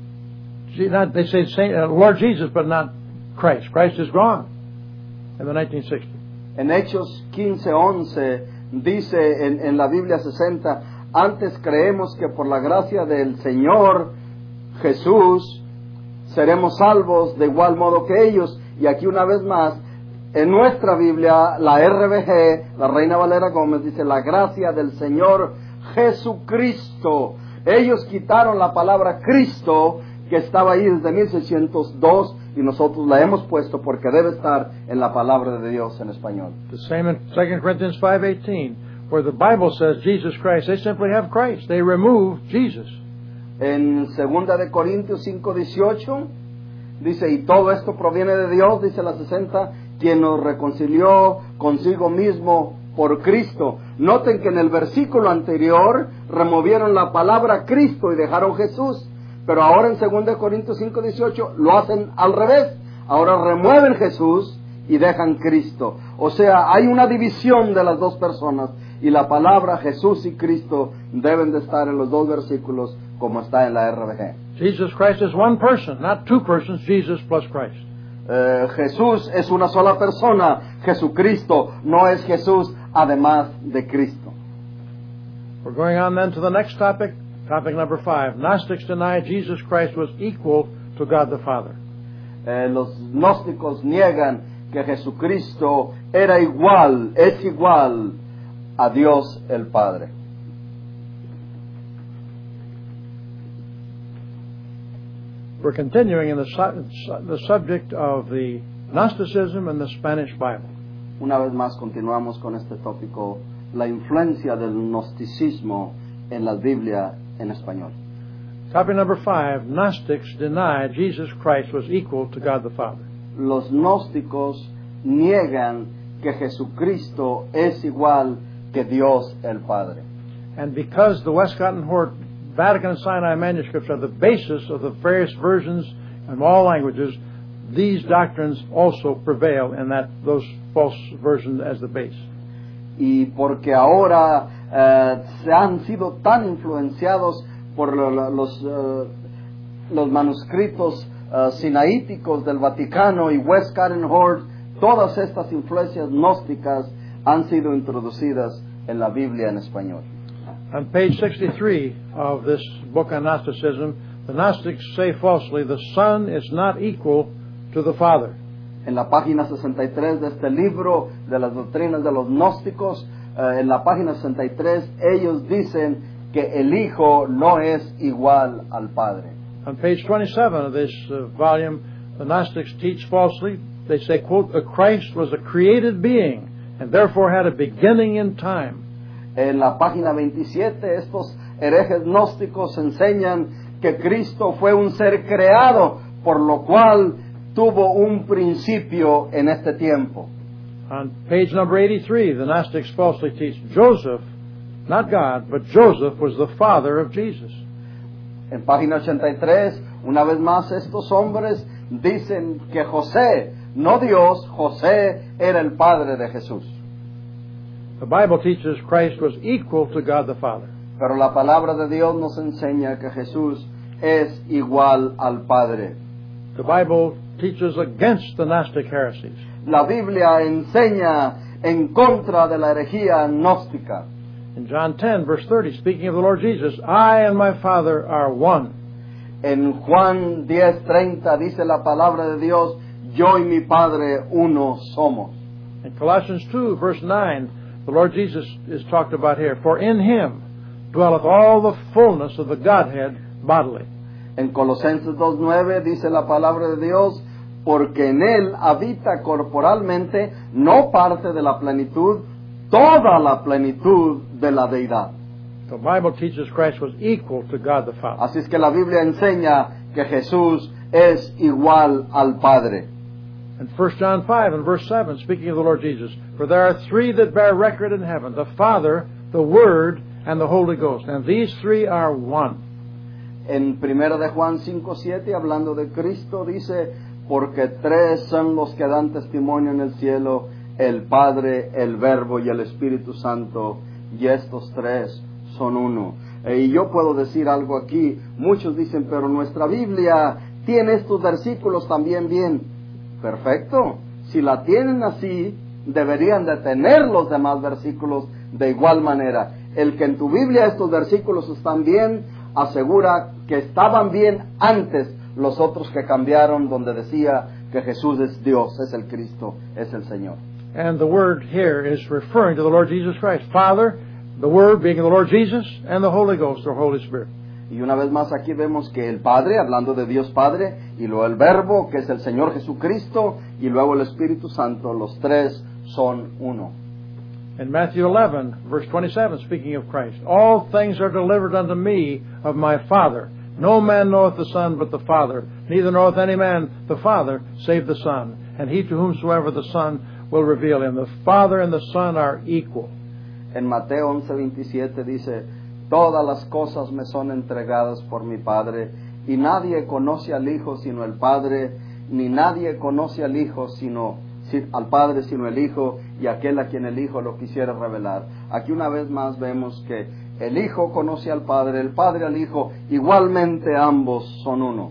Speaker 1: they say Lord Jesus, but not Christ. Christ is gone in the 1960s.
Speaker 2: En Hechos 15:11 dice en la Biblia 60, antes creemos que por la gracia del Señor Jesús seremos salvos de igual modo que ellos. Y aquí una vez más, en nuestra Biblia, la RBG, la Reina Valera Gómez, dice la gracia del Señor Jesucristo. Ellos quitaron la palabra Cristo, que estaba ahí desde 1602, y nosotros la hemos puesto porque debe estar en la palabra de Dios en español.
Speaker 1: The same in 2 Corinthians 5:18, where the Bible says Jesus Christ. They simply have Christ. They remove Jesus.
Speaker 2: En 2 de Corintios 5:18 dice, y todo esto proviene de Dios, dice la 60, quien nos reconcilió consigo mismo por Cristo. Noten que en el versículo anterior removieron la palabra Cristo y dejaron Jesús, pero ahora en 2 Corintios 5:18 lo hacen al revés. Ahora remueven Jesús y dejan Cristo. O sea, hay una división de las dos personas, y la palabra Jesús y Cristo deben de estar en los dos versículos como está en la RBG.
Speaker 1: Jesus Christ is one person, not two persons, Jesus plus Christ.
Speaker 2: Jesús es una sola persona, Jesucristo no es Jesús además de Cristo.
Speaker 1: We're going on then to the next topic, topic number 5. Gnostics deny Jesus Christ was equal to God the Father.
Speaker 2: Los gnósticos niegan que Jesucristo era igual, es igual a Dios el Padre.
Speaker 1: We're continuing in the subject of the Gnosticism and the Spanish Bible.
Speaker 2: Una vez más continuamos con este tópico, la influencia del gnosticismo en la Biblia en español.
Speaker 1: Topic number 5, Gnostics deny Jesus Christ was equal to God the Father.
Speaker 2: Los gnósticos niegan que Jesucristo es igual que Dios el Padre.
Speaker 1: And because the Westcott and Hort Vatican and Sinai manuscripts are the basis of the various versions in all languages, these doctrines also prevail in those false versions as the base.
Speaker 2: Y porque ahora se han sido tan influenciados por los manuscritos sinaíticos del Vaticano y Westcott and Hort, todas estas influencias gnósticas han sido introducidas en la Biblia en español.
Speaker 1: On page 63 of this book on Gnosticism, the Gnostics say falsely, the Son is not equal to the Father.
Speaker 2: En la página 63 de este libro de las doctrinas de los gnósticos, en la página 63, ellos dicen que el Hijo no es igual al Padre.
Speaker 1: On page 27 of this volume, the Gnostics teach falsely. They say, quote, the Christ was a created being and therefore had a beginning in time.
Speaker 2: En la página 27, estos herejes gnósticos enseñan que Cristo fue un ser creado, por lo cual tuvo un principio en este tiempo.
Speaker 1: On page number 83, the Gnostics falsely teach Joseph, not God, but Joseph was the father of Jesus.
Speaker 2: En página 83, una vez más, estos hombres dicen que José, no Dios, José era el padre de Jesús.
Speaker 1: The Bible teaches Christ was equal to God the Father.
Speaker 2: Pero la palabra de Dios nos enseña que Jesús es igual al Padre.
Speaker 1: The Bible teaches against the Gnostic heresies.
Speaker 2: La Biblia enseña en contra de la herejía gnóstica.
Speaker 1: In John 10, verse 30, speaking of the Lord Jesus, I and my Father are one.
Speaker 2: En Juan 10:30 dice la palabra de Dios, yo y mi Padre uno somos.
Speaker 1: In Colossians 2, verse 9, the Lord Jesus is talked about here. For in Him dwelleth all the fullness of the Godhead bodily.
Speaker 2: En Colosenses 2:9 dice la palabra de Dios, porque en Él habita corporalmente, no parte de la plenitud, toda la plenitud de la deidad.
Speaker 1: The Bible teaches Christ was equal to God the Father.
Speaker 2: Así es que la Biblia enseña que Jesús es igual al Padre.
Speaker 1: In 1 John 5 and verse 7, speaking of the Lord Jesus, for there are three that bear record in heaven, the Father, the Word, and the Holy Ghost, and these three are one.
Speaker 2: En 1 de Juan 5:7, hablando de Cristo, dice, porque tres son los que dan testimonio en el cielo, el Padre, el Verbo y el Espíritu Santo, y estos tres son uno. Y yo puedo decir algo aquí, muchos dicen, pero nuestra Biblia tiene estos versículos también bien. Perfecto, si la tienen así, deberían de tener los demás versículos de igual manera. El que en tu Biblia estos versículos están bien, asegura que estaban bien antes los otros que cambiaron, donde decía que Jesús es Dios, es el Cristo, es el Señor.
Speaker 1: And the word here is referring to the Lord Jesus Christ. Father, the Word being the Lord Jesus, and the Holy Ghost, or Holy Spirit.
Speaker 2: Y una vez más aquí vemos que el Padre, hablando de Dios Padre, y luego el Verbo, que es el Señor Jesucristo, y luego el Espíritu Santo, los tres son uno.
Speaker 1: In Matthew 11, verse 27, speaking of Christ, all things are delivered unto me of my Father. No man knoweth the Son but the Father, neither knoweth any man the Father save the Son, and he to whomsoever the Son will reveal him. The Father and the Son are equal.
Speaker 2: En Mateo 11:27 dice, todas las cosas me son entregadas por mi Padre, y nadie conoce al Hijo sino el Padre, ni nadie conoce al Hijo al Padre sino el Hijo, y aquel a quien el Hijo lo quisiera revelar. Aquí una vez más vemos que el Hijo conoce al Padre, el Padre al Hijo, igualmente ambos son uno.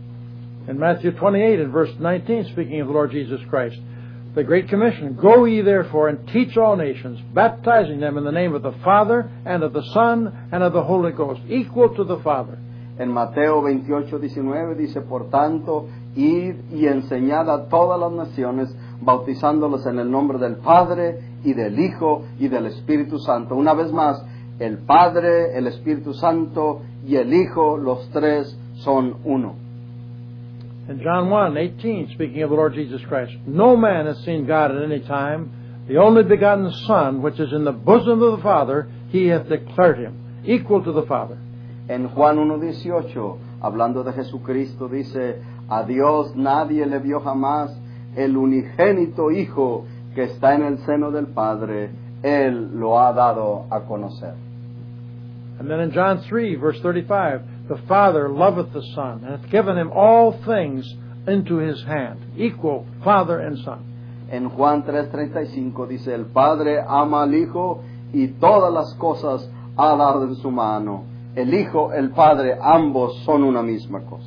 Speaker 1: In Matthew 28 and verse 19, speaking of the Lord Jesus Christ, the Great Commission, go ye therefore and teach all nations, baptizing them in the name of the Father, and of the Son, and of the Holy Ghost, equal to the Father.
Speaker 2: En Mateo 28:19 dice, por tanto, id y enseñad a todas las naciones, bautizándolos en el nombre del Padre, y del Hijo, y del Espíritu Santo. Una vez más, el Padre, el Espíritu Santo y el Hijo, los tres son uno.
Speaker 1: In John 1:18, speaking of the Lord Jesus Christ, no man has seen God at any time. The only begotten Son, which is in the bosom of the Father, He hath declared Him, equal to the Father.
Speaker 2: En Juan 1:18, hablando de Jesucristo, dice, a Dios nadie le vio jamás, el unigénito Hijo que está en el seno del Padre, Él lo ha dado a conocer.
Speaker 1: And then in John 3, verse 35, the Father loveth the Son, and hath given Him all things into His hand, equal Father and Son.
Speaker 2: En Juan 3:35 dice, el Padre ama al Hijo y todas las cosas ha dado en su mano. El Hijo, el Padre, ambos son una misma cosa.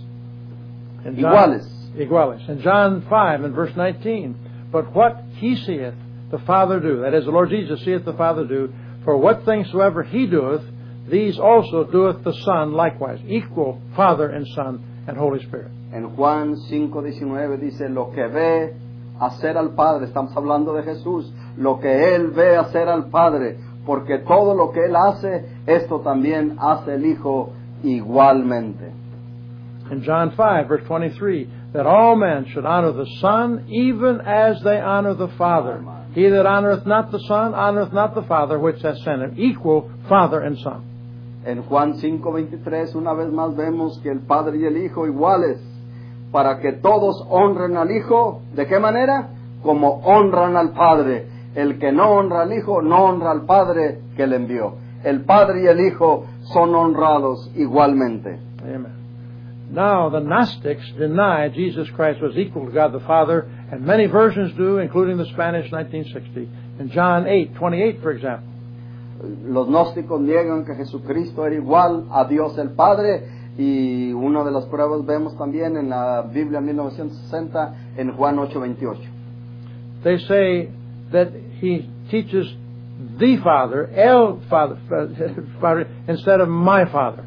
Speaker 1: In
Speaker 2: Iguales.
Speaker 1: Iguales. In John 5 and verse 19, but what He seeth, the Father do. That is, the Lord Jesus seeth the Father do. For what things soever He doeth, these also doeth the Son likewise. Equal Father and Son and Holy Spirit.
Speaker 2: En Juan 5:19 dice, lo que ve hacer al Padre, estamos hablando de Jesús, lo que Él ve hacer al Padre, porque todo lo que Él hace, esto también hace el Hijo igualmente.
Speaker 1: In John 5, verse 23, that all men should honor the Son, even as they honor the Father. He that honoreth not the Son, honoreth not the Father which hath sent him. Equal Father and Son.
Speaker 2: En Juan 5:23, una vez más vemos que el Padre y el Hijo iguales, para que todos honren al Hijo. ¿De qué manera? Como honran al Padre. El que no honra al Hijo, no honra al Padre que le envió. El Padre y el Hijo son honrados igualmente.
Speaker 1: Amen. Now, the Gnostics deny Jesus Christ was equal to God the Father, and many versions do, including the Spanish 1960. In John 8:28, for example.
Speaker 2: Los gnósticos niegan que Jesucristo era igual a Dios el Padre, y una de las pruebas vemos también en la Biblia 1960 en Juan 8:28.
Speaker 1: They say that He teaches the Father, el Father, instead of my Father.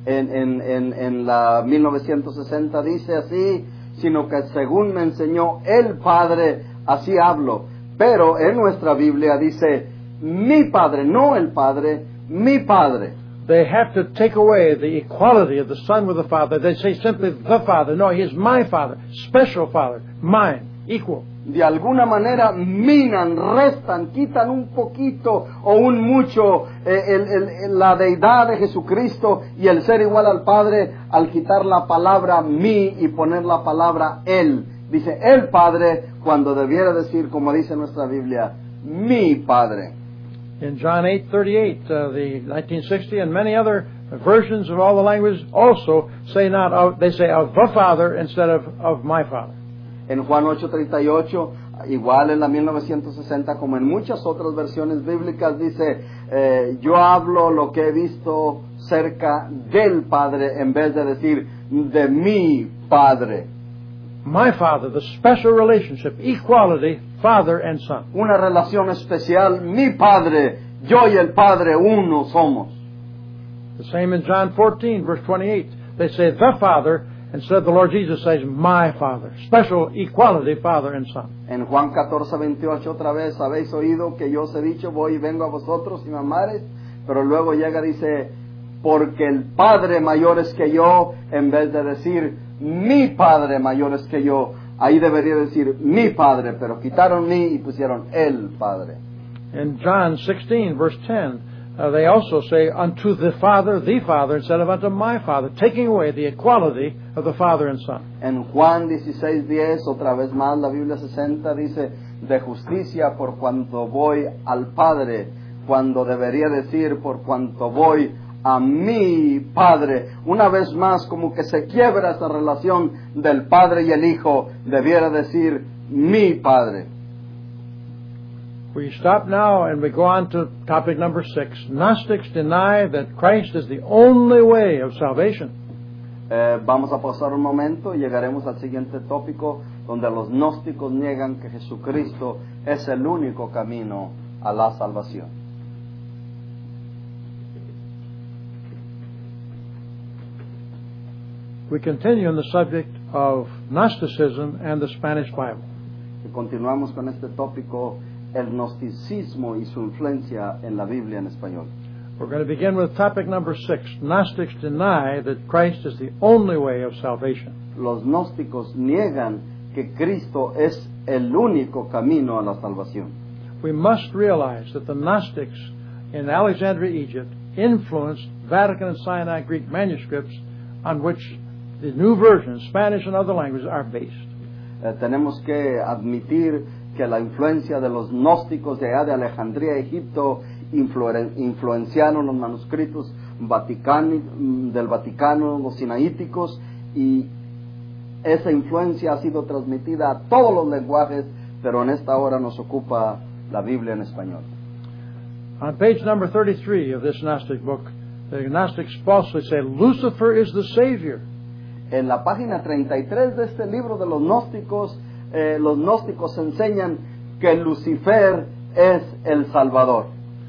Speaker 2: En la 1960 dice así, sino que según me enseñó el Padre, así hablo. Pero en nuestra Biblia dice, mi Padre, no el Padre, mi Padre.
Speaker 1: They have to take away the equality of the Son with the Father. They say simply the Father. No, He is my Father, special Father, mine, equal.
Speaker 2: De alguna manera minan, restan, quitan un poquito o un mucho la deidad de Jesucristo y el ser igual al Padre al quitar la palabra mi y poner la palabra él. Dice el Padre cuando debiera decir, como dice nuestra Biblia, mi Padre.
Speaker 1: In John 8:38, the 1960 and many other versions of all the languages also say not of, they say of the Father instead of my Father.
Speaker 2: En Juan 8:38, igual en la 1960 como en muchas otras versiones bíblicas, dice, yo hablo lo que he visto cerca del Padre en vez de decir de mi Padre.
Speaker 1: My Father, the special relationship, equality, Father and Son.
Speaker 2: Una relación especial, mi Padre, yo y el Padre uno somos.
Speaker 1: The same in John 14, verse 28. They say the Father, instead the Lord Jesus says my Father. Special equality, Father and Son.
Speaker 2: En Juan 14:28 otra vez, habéis oído que yo os he dicho, voy y vengo a vosotros y me amares, pero luego llega y dice, porque el Padre mayor es que yo, en vez de decir mi Padre mayor es que yo, ahí debería decir mi Padre, pero quitaron mi y pusieron el Padre.
Speaker 1: In John 16, verse 10, they also say unto the Father instead of unto my Father, taking away the equality of the Father and Son.
Speaker 2: En Juan 16:10, otra vez más la Biblia 60 dice, de justicia por cuanto voy al Padre, cuando debería decir por cuanto voy a mi Padre. Una vez más, como que se quiebra esa relación del Padre y el Hijo, debiera decir mi Padre.
Speaker 1: We stop now and we go on to topic number 6. Gnostics deny that Christ is the only way of salvation.
Speaker 2: Vamos a pausar un momento y llegaremos al siguiente tópico, donde los gnósticos niegan que Jesucristo es el único camino a la salvación.
Speaker 1: We continue on the subject of Gnosticism and the Spanish Bible.
Speaker 2: Y continuamos con este tópico, el gnosticismo y su influencia en la Biblia en español.
Speaker 1: We're going to begin with topic number 6. Gnostics deny that Christ is the only way of salvation.
Speaker 2: Los gnósticos niegan que Cristo es el único camino a la salvación.
Speaker 1: We must realize that the Gnostics in Alexandria, Egypt, influenced Vatican and Sinai Greek manuscripts on which the new versions, Spanish and other languages, are based.
Speaker 2: Tenemos que admitir que la influencia de los gnósticos de allá de Alejandría, Egipto, influenciaron los manuscritos del Vaticano, los sinaíticos, y esa influencia ha sido transmitida a todos los lenguajes, pero en esta hora nos ocupa la Biblia en español.
Speaker 1: On page number 33 of this Gnostic book, the Gnostics falsely say Lucifer is the Savior.
Speaker 2: En la página 33 de este libro de los gnósticos enseñan que Lucifer es el Salvador.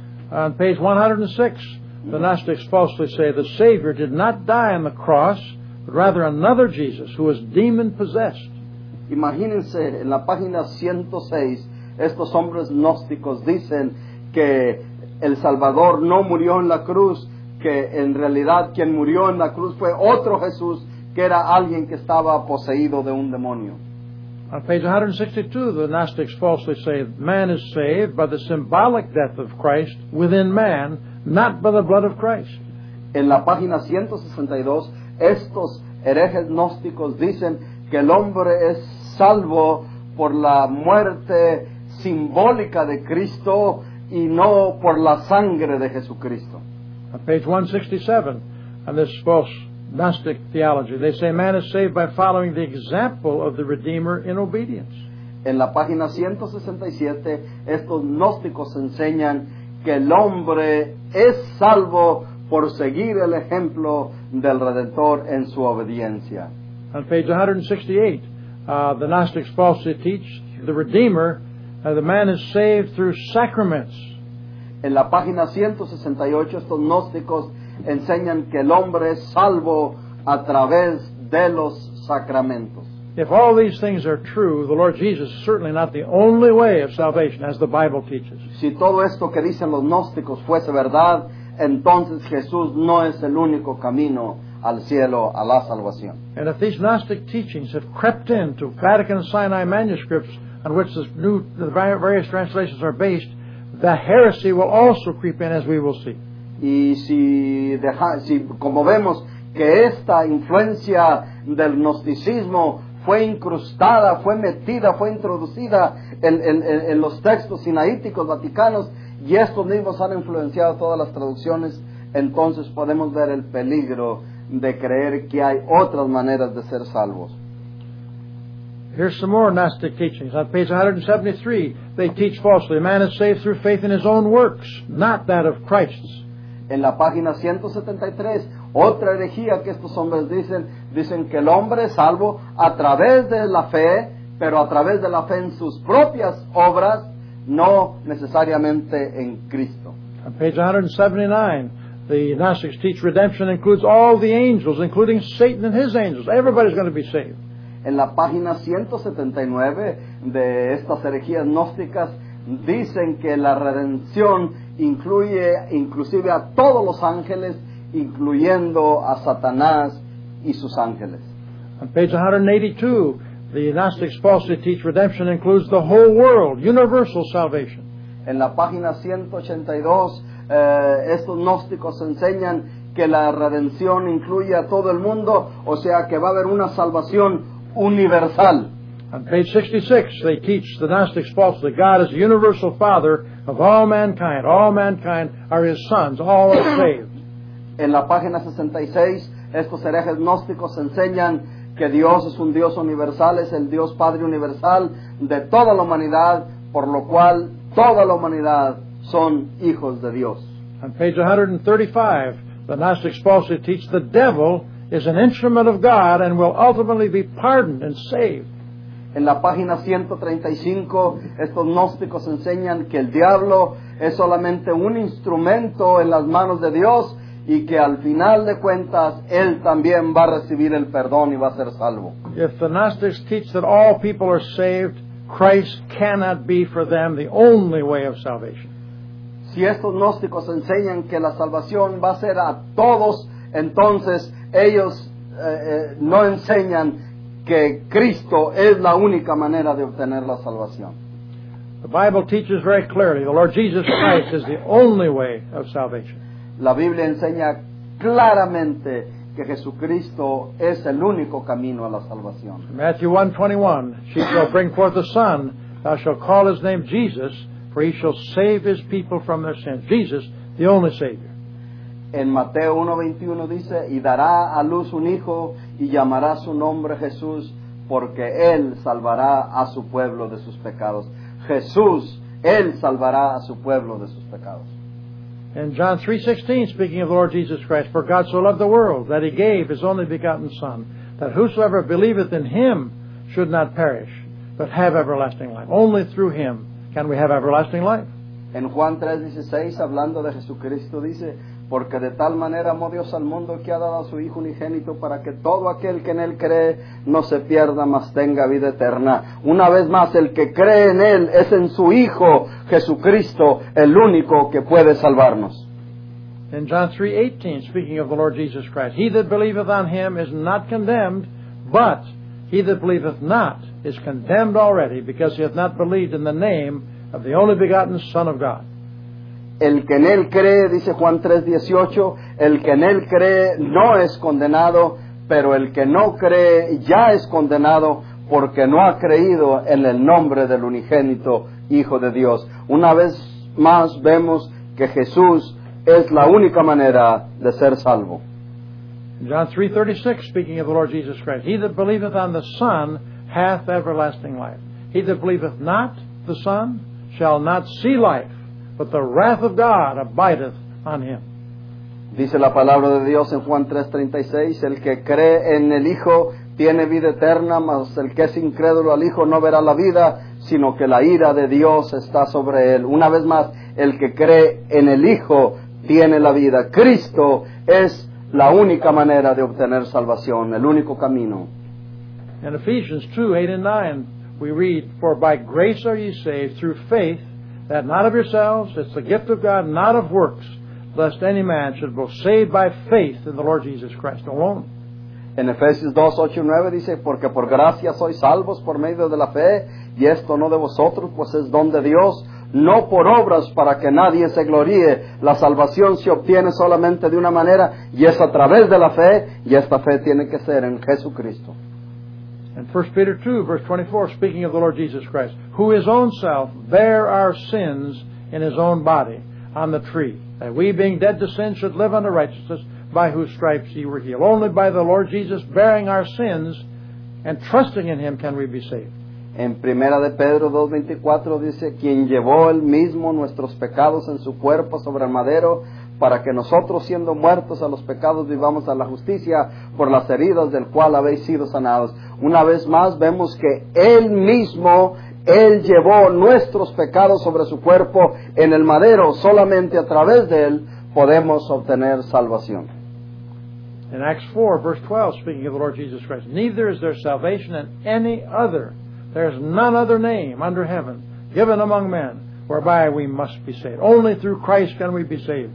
Speaker 1: On page 106, the Gnostics falsely say the Savior did not die on the cross, but rather another Jesus who was demon-possessed.
Speaker 2: Imagínense, en la página 106, estos hombres gnósticos dicen que el Salvador no murió en la cruz, que en realidad quien murió en la cruz fue otro Jesús, que era alguien que estaba poseído de un demonio.
Speaker 1: On page 162, the Gnostics falsely say man is saved by the symbolic death of Christ within man, not by the blood of Christ.
Speaker 2: En la página 162, estos herejes gnósticos dicen que el hombre es salvo por la muerte simbólica de Cristo y no por la sangre de Jesucristo.
Speaker 1: On page 167, on this false Gnostic theology, they say man is saved by following the example of the Redeemer in obedience.
Speaker 2: En la página 167, estos gnósticos enseñan que el hombre es salvo por seguir el ejemplo del Redentor en su obediencia.
Speaker 1: On page 168, the Gnostics falsely teach the Redeemer, the man is saved through sacraments.
Speaker 2: En la página 168, estos gnósticos enseñan que el hombre es salvo a través de los sacramentos.
Speaker 1: If all these things are true, the Lord Jesus is certainly not the only way of salvation, as the Bible teaches.
Speaker 2: Si todo esto que dicen los gnósticos fuese verdad, entonces Jesús no es el único camino al cielo, a la salvación.
Speaker 1: And if these Gnostic teachings have crept into Vatican and Sinai manuscripts on which the various translations are based, the heresy will also creep in, as we will see.
Speaker 2: Y si como vemos que esta influencia del gnosticismo fue incrustada, fue metida, fue introducida en los textos sinaíticos vaticanos, y estos mismos han influenciado todas las traducciones, entonces podemos ver el peligro de creer que hay otras maneras de ser salvos.
Speaker 1: Here's some more Gnostic teachings. On page 173, they teach falsely, man is saved through faith in his own works, not that of Christ's.
Speaker 2: En la página 173, otra herejía que estos hombres dicen que el hombre es salvo a través de la fe, pero a través de la fe en sus propias obras, no necesariamente en Cristo.
Speaker 1: On page 179, the Gnostics teach redemption includes all the angels, including Satan and his angels. Everybody's going to be saved.
Speaker 2: En la página 179 de estas herejías gnósticas dicen que la redención incluye inclusive a todos los ángeles, incluyendo a Satanás y sus ángeles.
Speaker 1: On page 182, the Gnostics falsely teach redemption includes the whole world, universal salvation.
Speaker 2: En la página 182, estos gnósticos enseñan que la redención incluye a todo el mundo, o sea que va a haber una salvación universal.
Speaker 1: On page 66, they teach the Gnostics falsely God is the universal Father of all mankind. All mankind are His sons. All are saved.
Speaker 2: En la página 66, estos herejes gnósticos enseñan que Dios es un Dios universal, es el Dios Padre universal de toda la humanidad, por lo cual toda la humanidad son hijos de Dios.
Speaker 1: On page 135, the Gnostics falsely teach the devil is an instrument of God and will ultimately be pardoned and saved.
Speaker 2: En la página 135, estos gnósticos enseñan que el diablo es solamente un instrumento en las manos de Dios y que al final de cuentas él también va a recibir el perdón y va a ser salvo.
Speaker 1: If the Gnostics teach that all people are saved, Christ cannot be for them the only way of salvation.
Speaker 2: Si estos gnósticos enseñan que la salvación va a ser a todos, entonces ellos no enseñan que Cristo es la única manera de obtener la salvación.
Speaker 1: The Bible teaches very clearly the Lord Jesus Christ is the only way of salvation.
Speaker 2: La Biblia enseña claramente que Jesucristo es el único camino a la salvación.
Speaker 1: Matthew 1:21, she shall bring forth a son, thou shalt call his name Jesus, for he shall save his people from their sins. Jesus, the only Savior.
Speaker 2: En Mateo 1:21 dice, y dará a luz un hijo y llamará su nombre Jesús, porque él salvará a su pueblo de sus pecados. Jesús, él salvará a su pueblo de sus pecados.
Speaker 1: In John 3:16, speaking of the Lord Jesus Christ, for God so loved the world that he gave his only begotten Son, that whosoever believeth in him should not perish, but have everlasting life. Only through him can we have everlasting life.
Speaker 2: En Juan 3:16, hablando de Jesucristo, dice, porque de tal manera amó Dios al mundo que ha dado a su Hijo unigénito para que todo aquel que en Él cree no se pierda, mas tenga vida eterna. Una vez más, el que cree en Él es en su Hijo Jesucristo, el único que puede salvarnos.
Speaker 1: In John 3:18, speaking of the Lord Jesus Christ, he that believeth on him is not condemned, but he that believeth not is condemned already, because he hath not believed in the name of the only begotten Son of God.
Speaker 2: El que en Él cree, dice Juan 3:18, el que en Él cree no es condenado, pero el que no cree ya es condenado porque no ha creído en el nombre del unigénito Hijo de Dios. Una vez más vemos que Jesús es la única manera de ser salvo.
Speaker 1: John 3:36, speaking of the Lord Jesus Christ, he that believeth on the Son hath everlasting life. He that believeth not the Son shall not see life, but the wrath of God abideth on him.
Speaker 2: Dice la palabra de Dios en Juan 3:36, el que cree en el Hijo tiene vida eterna, mas el que es incrédulo al Hijo no verá la vida, sino que la ira de Dios está sobre él. Una vez más, el que cree en el Hijo tiene la vida. Cristo es la única manera de obtener salvación, el único camino.
Speaker 1: In Ephesians 2:8 and 9, we read, for by grace are ye saved through faith, that not of yourselves, it's the gift of God, not of works, lest any man should be saved by faith in the Lord Jesus Christ alone.
Speaker 2: En Efesios 2:8-9 dice, porque por gracia sois salvos por medio de la fe, y esto no de vosotros, pues es don de Dios, no por obras para que nadie se gloríe. La salvación se obtiene solamente de una manera, y es a través de la fe, y esta fe tiene que ser en Jesucristo.
Speaker 1: In 1 Peter 2, verse 24, speaking of the Lord Jesus Christ, who his own self bare our sins in his own body on the tree, that we being dead to sin should live unto righteousness, by whose stripes ye were healed. Only by the Lord Jesus bearing our sins and trusting in him can we be saved.
Speaker 2: En Primera de Pedro 2:24 dice, quien llevó él mismo nuestros pecados en su cuerpo sobre el madero, para que nosotros, siendo muertos a los pecados, vivamos a la justicia, por las heridas del cual habéis sido sanados. Una vez más vemos que Él mismo, Él llevó nuestros pecados sobre su cuerpo en el madero. Solamente a través de Él podemos obtener salvación.
Speaker 1: In Acts 4, verse 12, speaking of the Lord Jesus Christ, neither is there salvation in any other. There is none other name under heaven given among men whereby we must be saved. Only through Christ can we be saved.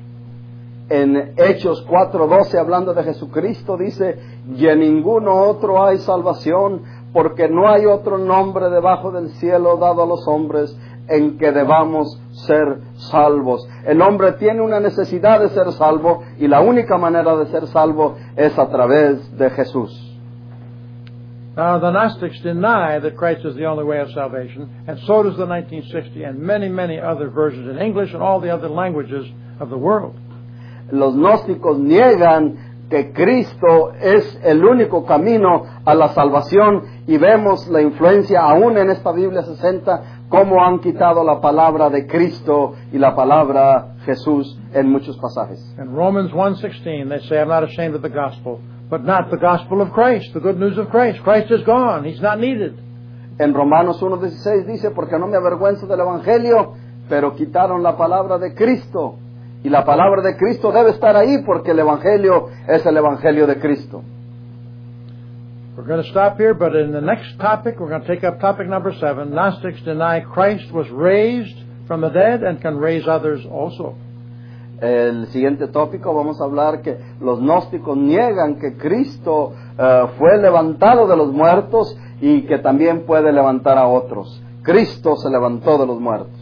Speaker 2: En Hechos 4:12, hablando de Jesucristo, dice, y en ninguno otro hay salvación, porque no hay otro nombre debajo del cielo dado a los hombres en que debamos ser salvos. El hombre tiene una necesidad de ser salvo, y la única manera de ser salvo es a través de Jesús.
Speaker 1: Now, the Gnostics deny that Christ is the only way of salvation, and so does the 1960 and many, many other versions in English and all the other languages of the world.
Speaker 2: Los gnósticos niegan que Cristo es el único camino a la salvación, y vemos la influencia aún en esta Biblia 60, cómo han quitado la palabra de Cristo y la palabra Jesús en muchos pasajes.
Speaker 1: In Romans 1:16, they say, I'm not ashamed of the gospel, but not the gospel of Christ, the good news of Christ. Christ is gone. He's not needed.
Speaker 2: En Romanos 1:16 dice, porque no me avergüenzo del Evangelio, pero quitaron la palabra de Cristo. Y la palabra de Cristo debe estar ahí, porque el Evangelio es el Evangelio de Cristo.
Speaker 1: We're going to stop here, but in the next topic, we're going to take up topic number 7. Gnostics deny Christ was raised from the dead and can raise others also.
Speaker 2: El siguiente tópico vamos a hablar que los gnósticos niegan que Cristo fue levantado de los muertos y que también puede levantar a otros. Cristo se levantó de los muertos.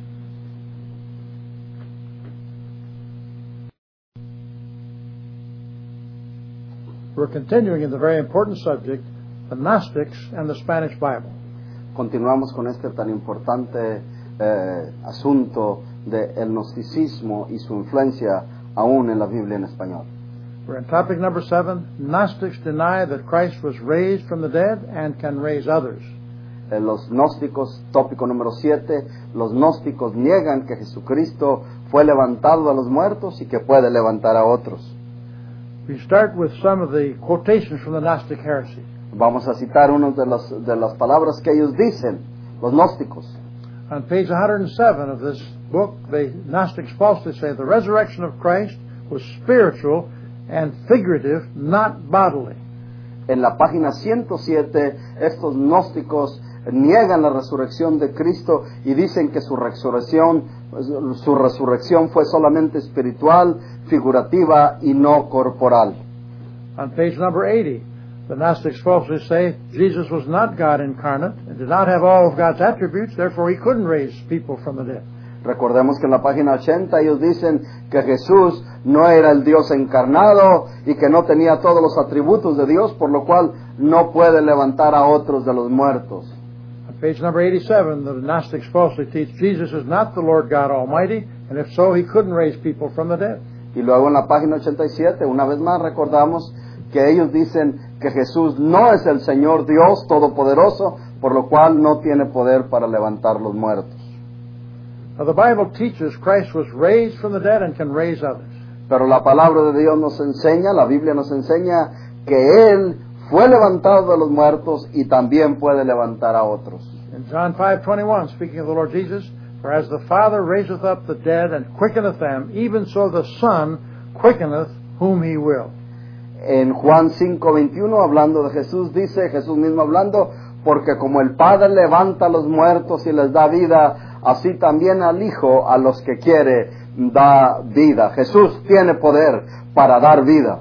Speaker 1: We're continuing in the very important subject, the Gnostics and the Spanish Bible.
Speaker 2: Continuamos con este tan importante asunto del gnosticismo y su influencia aún en la Biblia en español.
Speaker 1: We're in topic number 7. Gnostics deny that Christ was raised from the dead and can raise others.
Speaker 2: Los gnósticos, tópico número 7, los gnósticos niegan que Jesucristo fue levantado de los muertos y que puede levantar a otros.
Speaker 1: We start with some of the quotations from the Gnostic heresy.
Speaker 2: Vamos a citar unas de las palabras que ellos dicen, los gnósticos.
Speaker 1: On page 107 of this book, the Gnostics falsely say the resurrection of Christ was spiritual and figurative, not bodily.
Speaker 2: En la página 107, estos gnósticos niegan la resurrección de Cristo y dicen que su resurrección fue solamente espiritual, figurativa y no corporal.
Speaker 1: On page number 80, the Gnostics falsely say Jesus was not God incarnate and did not have all of God's attributes, therefore he couldn't raise people from the dead.
Speaker 2: Recordemos que en la página 80 ellos dicen que Jesús no era el Dios encarnado y que no tenía todos los atributos de Dios, por lo cual no puede levantar a otros de los muertos.
Speaker 1: On page number 87, the Gnostics falsely teach Jesus is not the Lord God Almighty, and if so, he couldn't raise people from the dead.
Speaker 2: Y luego en la página 87, una vez más recordamos que ellos dicen que Jesús no es el Señor Dios Todopoderoso, por lo cual no tiene poder para levantar los muertos.
Speaker 1: Now, the Bible teaches Christ was raised from the dead and can raise others.
Speaker 2: Pero la palabra de Dios nos enseña, la Biblia nos enseña que Él fue levantado de los muertos y también puede levantar a otros.
Speaker 1: In John 5:21, speaking of the Lord Jesus, for as the Father raiseth up the dead and quickeneth them, even so the Son quickeneth whom he will.
Speaker 2: En Juan 5:21, hablando de Jesús, dice Jesús mismo hablando, porque como el Padre levanta a los muertos y les da vida, así también al Hijo a los que quiere da vida. Jesús tiene poder para dar vida.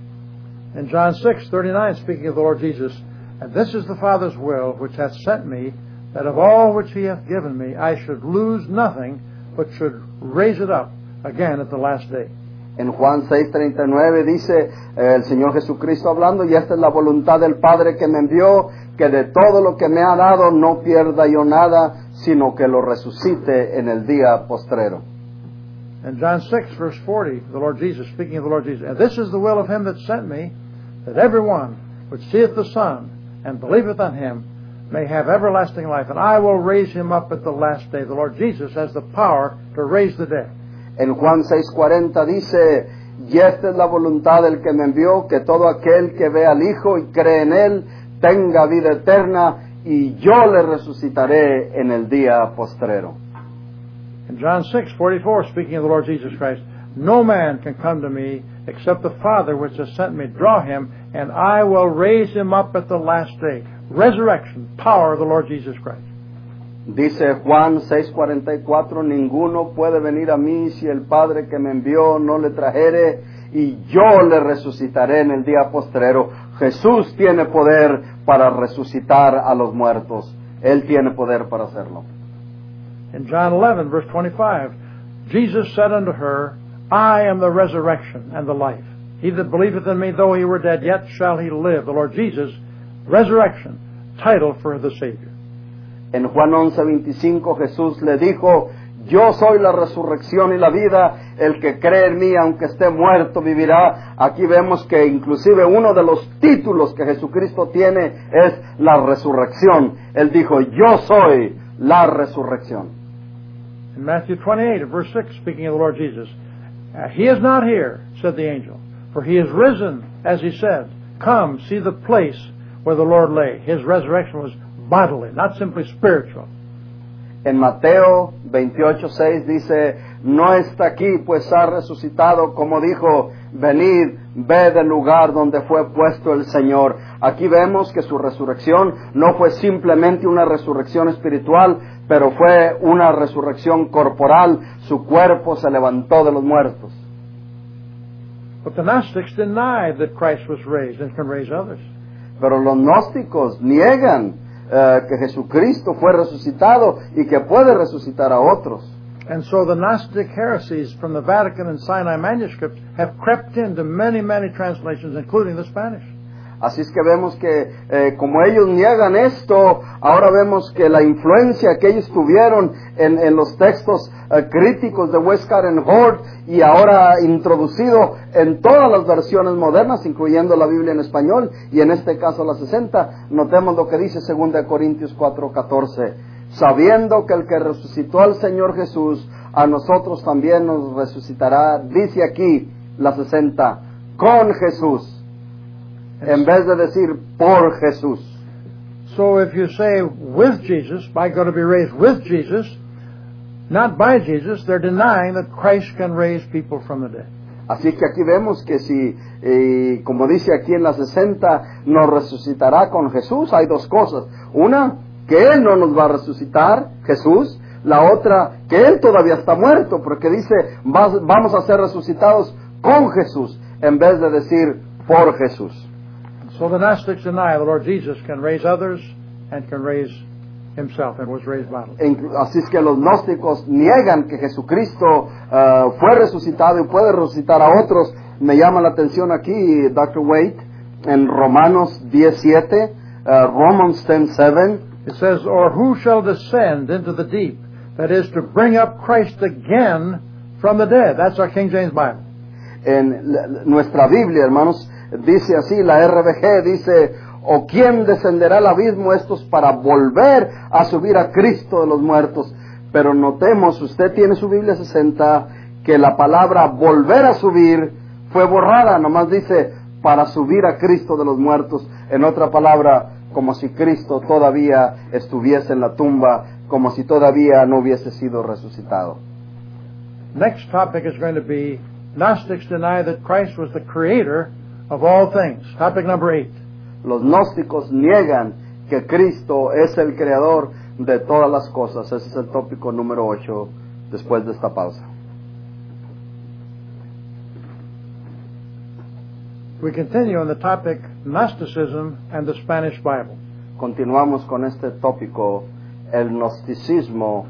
Speaker 1: In John 6:39, speaking of the Lord Jesus, and this is the Father's will which hath sent me, that of all which he hath given me I should lose nothing, but should raise it up again at the last day.
Speaker 2: En Juan 6:39 dice el Señor Jesucristo hablando, y esta es la voluntad del Padre que me envió, que de todo lo que me ha dado no pierda yo nada, sino que lo resucite en el día postrero.
Speaker 1: In John 6, verse 40, the Lord Jesus, speaking of the Lord Jesus, and this is the will of him that sent me, that every one which seeth the Son and believeth on him may have everlasting life, and I will raise him up at the last day. The Lord Jesus has the power to raise the dead.
Speaker 2: En Juan 6:40 dice, y esta es la voluntad del que me envió, que todo aquel que ve al Hijo y cree en Él tenga vida eterna, y yo le resucitaré en el día postrero.
Speaker 1: In John 6:44, speaking of the Lord Jesus Christ, no man can come to me except the Father which has sent me draw him, and I will raise him up at the last day. Resurrection, power of the Lord Jesus Christ.
Speaker 2: Dice Juan 6:44, ninguno puede venir a mí si el Padre que me envió no le trajere, y yo le resucitaré en el día postrero. Jesús tiene poder para resucitar a los muertos. Él tiene poder para hacerlo.
Speaker 1: In John 11, verse 25, Jesus said unto her, I am the resurrection and the life. He that believeth in me, though he were dead, yet shall he live. The Lord Jesus, resurrection, title for the Savior.
Speaker 2: En Juan 11:25 Jesús le dijo, yo soy la resurrección y la vida, el que cree en mí, aunque esté muerto, vivirá. Aquí vemos que inclusive uno de los títulos que Jesucristo tiene es la resurrección. Él dijo, yo soy la resurrección.
Speaker 1: In Matthew 28, verse 6, speaking of the Lord Jesus, he is not here, said the angel, for he is risen, as he said. Come, see the place where the Lord lay. His resurrection was bodily, not simply spiritual.
Speaker 2: En Mateo 28:6 dice, no está aquí, pues ha resucitado, como dijo, venid, ved el lugar donde fue puesto el Señor. Aquí vemos que su resurrección no fue simplemente una resurrección espiritual, pero fue una resurrección corporal. Su cuerpo se levantó de los muertos.
Speaker 1: But the Gnostics denied that Christ was raised and can raise others.
Speaker 2: Pero los gnósticos niegan que Jesucristo fue resucitado y que puede resucitar a otros.
Speaker 1: And so the Gnostic heresies from the Vatican and Sinai manuscripts have crept into many, many translations, including the Spanish.
Speaker 2: Así es que vemos que como ellos niegan esto, ahora vemos que la influencia que ellos tuvieron en los textos críticos de Westcott and Hort y ahora introducido en todas las versiones modernas, incluyendo la Biblia en español y en este caso la 60, notemos lo que dice 2 Corintios 4:14, sabiendo que el que resucitó al Señor Jesús, a nosotros también nos resucitará, dice aquí la 60, con Jesús. En vez de decir por Jesús.
Speaker 1: So if you say with Jesus, I'm going to be raised with Jesus, not by Jesus, they're denying that Christ can raise people from the dead.
Speaker 2: Así que aquí vemos que si, como dice aquí en la 60, nos resucitará con Jesús, hay dos cosas. Una, que Él no nos va a resucitar, Jesús. La otra, que Él todavía está muerto, porque dice, vamos a ser resucitados con Jesús, en vez de decir por Jesús.
Speaker 1: So the Gnostics deny the Lord Jesus can raise others and can raise Himself and was raised bodily.
Speaker 2: Así es que los gnósticos niegan que Jesucristo fue resucitado y puede resucitar a otros. Me llama la atención aquí, Dr. Waite, en Romanos 10:7, Romans 10:7.
Speaker 1: It says, or who shall descend into the deep? That is, to bring up Christ again from the dead. That's our King James Bible.
Speaker 2: En nuestra Biblia, hermanos, dice así, la RBG dice, o quién descenderá al abismo, estos para volver a subir a Cristo de los muertos. Pero notemos, usted tiene su Biblia 60, que la palabra volver a subir fue borrada, nomás dice para subir a Cristo de los muertos. En otra palabra, como si Cristo todavía estuviese en la tumba, como si todavía no hubiese sido resucitado.
Speaker 1: Next topic is going to be Gnostics deny that Christ was the creator of all things. Topic number 8.
Speaker 2: Los gnósticos niegan que Cristo es el creador de todas las cosas. Ese es el tópico número 8 después de esta pausa.
Speaker 1: We continue on the topic Gnosticism and the Spanish Bible.
Speaker 2: Continuamos con este tópico, el gnosticismo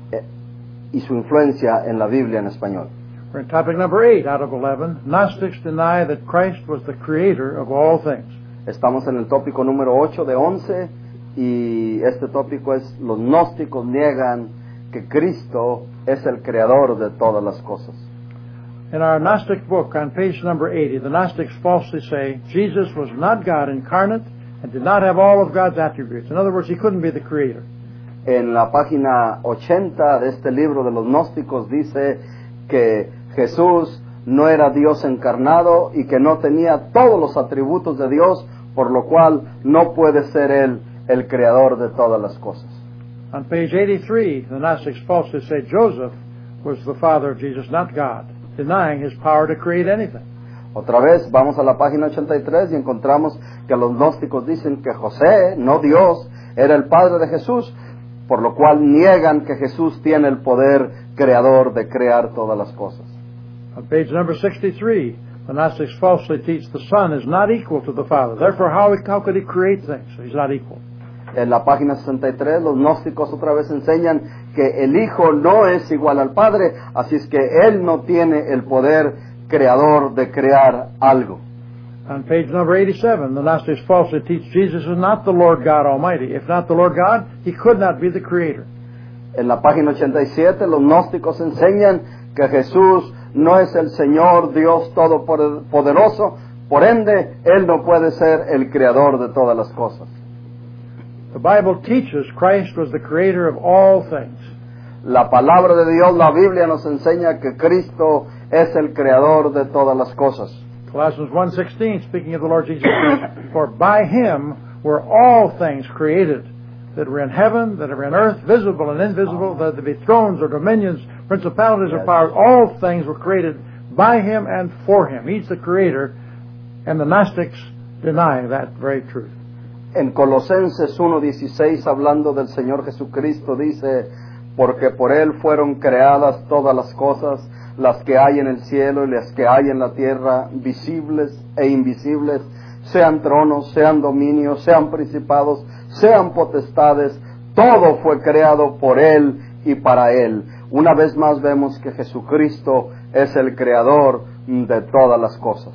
Speaker 2: y su influencia en la Biblia en español.
Speaker 1: We're in topic number 8 out of 11. Gnostics deny that Christ was the creator of all things.
Speaker 2: Estamos en el tópico número 8 de 11 y este tópico es los gnósticos niegan que Cristo es el creador de todas las cosas.
Speaker 1: In our Gnostic book on page number 80, the Gnostics falsely say Jesus was not God incarnate and did not have all of God's attributes. In other words, He couldn't be the creator.
Speaker 2: En la página 80 de este libro de los gnósticos dice que Jesús no era Dios encarnado y que no tenía todos los atributos de Dios, por lo cual no puede ser Él el creador de todas las cosas.
Speaker 1: On page 83, the Gnostics falsely say Joseph was the father of Jesus, not God, denying His power to create anything.
Speaker 2: Otra vez, vamos a la página 83 y encontramos que los gnósticos dicen que José, no Dios, era el padre de Jesús, por lo cual niegan que Jesús tiene el poder creador de crear todas las cosas.
Speaker 1: On page number 63, the Gnostics falsely teach the Son is not equal to the Father. Therefore, how could He create things? He's not equal.
Speaker 2: En la página 63, los gnósticos otra vez enseñan que el Hijo no es igual al Padre, así es que Él no tiene el poder creador de crear algo.
Speaker 1: On page number 87, the Gnostics falsely teach Jesus is not the Lord God Almighty. If not the Lord God, He could not be the Creator.
Speaker 2: En la página 87, los gnósticos enseñan que Jesús no es el Señor Dios Todopoderoso, por ende, Él no puede ser el creador de todas las cosas.
Speaker 1: The Bible teaches Christ was the creator of all things.
Speaker 2: La palabra de Dios, la Biblia nos enseña que Cristo es el creador de todas las cosas.
Speaker 1: Colossians 1:16, speaking of the Lord Jesus Christ, for by Him were all things created, that are in heaven, that are in earth, visible and invisible, that there be thrones or dominions, principalities or powers, all things were created by Him and for Him. He's the creator, and the Gnostics deny that very truth.
Speaker 2: En Colosenses 1:16, hablando del Señor Jesucristo, dice, porque por Él fueron creadas todas las cosas, las que hay en el cielo y las que hay en la tierra, visibles e invisibles, sean tronos, sean dominios, sean principados, sean potestades, todo fue creado por Él y para Él. Una vez más vemos que Jesucristo es el creador de todas las cosas.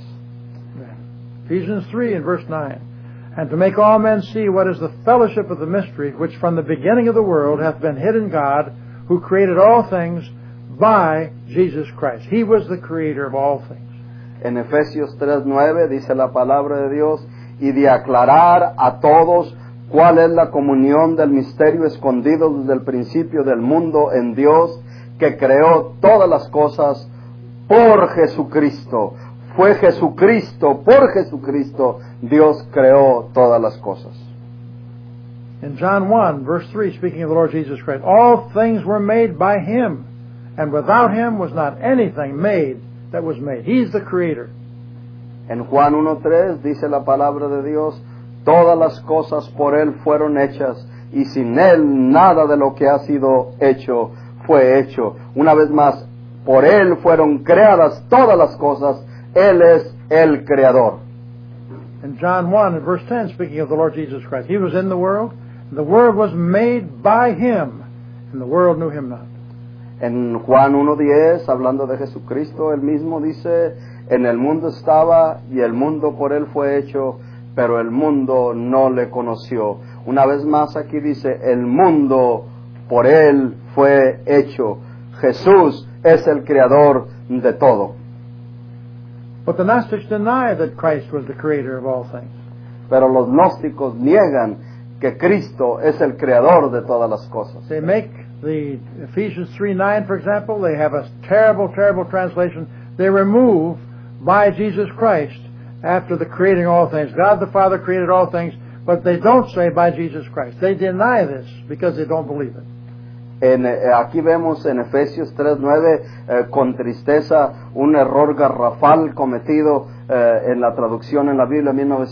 Speaker 1: Ephesians 3 and verse 9. And to make all men see what is the fellowship of the mystery, which from the beginning of the world hath been hid in God, who created all things by Jesus Christ. He was the creator of all things.
Speaker 2: En Efesios 3:9 dice la palabra de Dios, y de aclarar a todos cuál es la comunión del misterio escondido desde el principio del mundo en Dios, que creó todas las cosas por Jesucristo. Fue Jesucristo, por Jesucristo, Dios creó todas las cosas.
Speaker 1: In John 1, verse 3, speaking of the Lord Jesus Christ, all things were made by Him, and without Him was not anything made that was made. He's the Creator.
Speaker 2: En Juan 1:3 dice la palabra de Dios, todas las cosas por Él fueron hechas, y sin Él nada de lo que ha sido hecho fue hecho. Una vez más, por Él fueron creadas todas las cosas, Él es el Creador.
Speaker 1: In John 1 and verse 10, speaking of the Lord Jesus Christ, He was in the world, and the world was made by Him, and the world knew Him not.
Speaker 2: En Juan 1:10, hablando de Jesucristo, Él mismo dice, en el mundo estaba y el mundo por Él fue hecho, pero el mundo no le conoció. Una vez más aquí dice, el mundo por Él fue hecho. Jesús es el creador de todo.
Speaker 1: But the Gnostics deny that Christ was the creator of all things.
Speaker 2: Pero los gnósticos niegan que Cristo es el creador de todas las cosas.
Speaker 1: They make the Ephesians 3:9, for example, they have a terrible, terrible translation. They remove by Jesus Christ after the creating all things. God the Father created all things, but they don't say by Jesus Christ. They deny this because they don't believe it.
Speaker 2: Aquí vemos en Efesios 3:9 con tristeza un error garrafal cometido en la traducción en la Biblia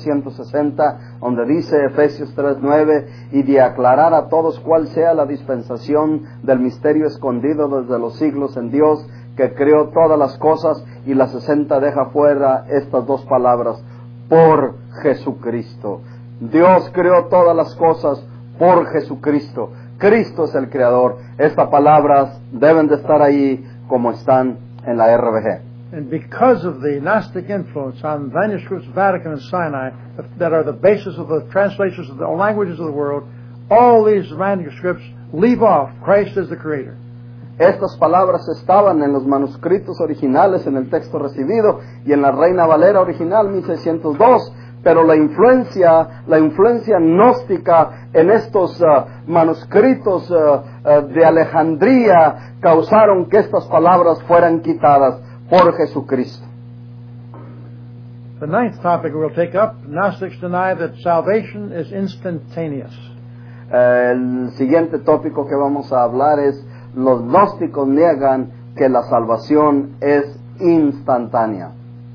Speaker 2: 1960, donde dice Efesios 3:9, y de aclarar a todos cuál sea la dispensación del misterio escondido desde los siglos en Dios, que creó todas las cosas, y la 60 deja fuera estas dos palabras, por Jesucristo. Dios creó todas las cosas por Jesucristo. Cristo es el creador. Estas palabras deben de estar ahí como están en la RVG.
Speaker 1: And because of the Gnostic influence on manuscripts of Vatican and Sinai that are the basis of the translations of the languages of the world, all these manuscripts leave off Christ as the creator.
Speaker 2: Estas palabras estaban en los manuscritos originales, en el texto recibido, y en la Reina Valera original 1602, pero la influencia gnóstica en estos manuscritos de Alejandría causaron que estas palabras fueran quitadas por Jesucristo.
Speaker 1: The ninth topic we'll take up, Gnostics deny that salvation is instantaneous.
Speaker 2: El siguiente tópico que vamos a hablar es, los gnósticos niegan que la salvación es instantánea.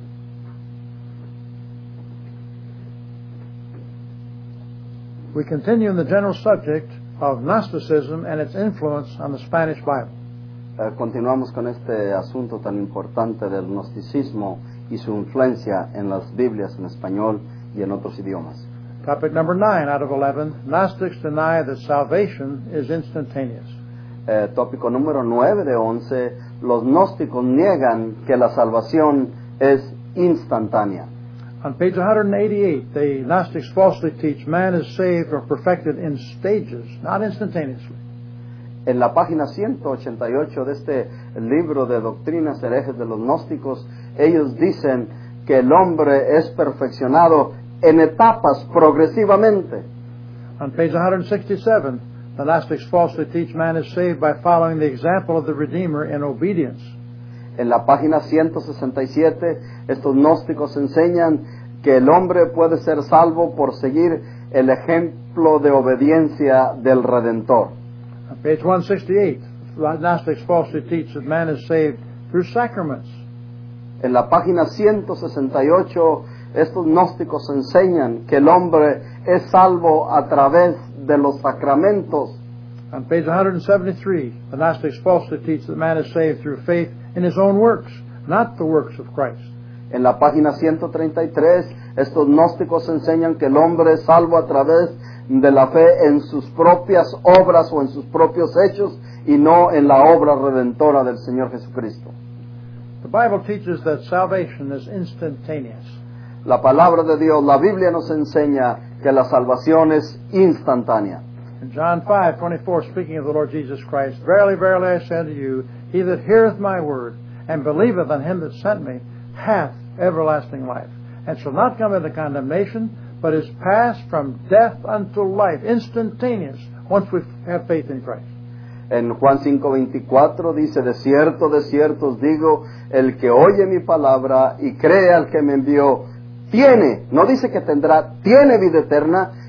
Speaker 1: We continue in the general subject of Gnosticism and its influence on the Spanish Bible.
Speaker 2: Continuamos con este asunto tan importante del gnosticismo y su influencia en las Biblias en español y en otros idiomas.
Speaker 1: Topic number 9 out of 11, Gnostics deny that salvation is instantaneous.
Speaker 2: Tópico número 9 de 11, los gnósticos niegan que la salvación es instantánea.
Speaker 1: On page 188, the Gnostics falsely teach man is saved or perfected in stages, not instantaneously.
Speaker 2: En la página 188 de este libro de doctrinas herejes de los gnósticos, ellos dicen que el hombre es perfeccionado en etapas progresivamente.
Speaker 1: On page 167, the Gnostics falsely teach man is saved by following the example of the Redeemer in obedience.
Speaker 2: En la página 167, estos gnósticos enseñan que el hombre puede ser salvo por seguir el ejemplo de obediencia del Redentor.
Speaker 1: On page 168, the Gnostics falsely teach that man is saved through sacraments.
Speaker 2: En la página 168, estos gnósticos enseñan que el hombre es salvo a través de los sacramentos.
Speaker 1: On page 173, the Gnostics falsely teach that man is saved through faith in his own works, not the works of Christ.
Speaker 2: En la página 133, estos gnósticos enseñan que el hombre es salvo a través de la fe en sus propias obras o en sus propios hechos y no en la obra redentora del Señor Jesucristo.
Speaker 1: The Bible teaches that salvation is instantaneous.
Speaker 2: La palabra de Dios, la Biblia nos enseña que la salvación es instantánea.
Speaker 1: In John 5:24, speaking of the Lord Jesus Christ, Verily, verily, I say unto you, he that heareth my word, and believeth on him that sent me, hath everlasting life, and shall not come into condemnation, but is passed from death unto life, instantaneous, once we have faith in Christ.
Speaker 2: En Juan 5:24 dice, de cierto os digo, el que oye mi palabra y cree al que me envió, tiene, no dice que tendrá, tiene vida eterna,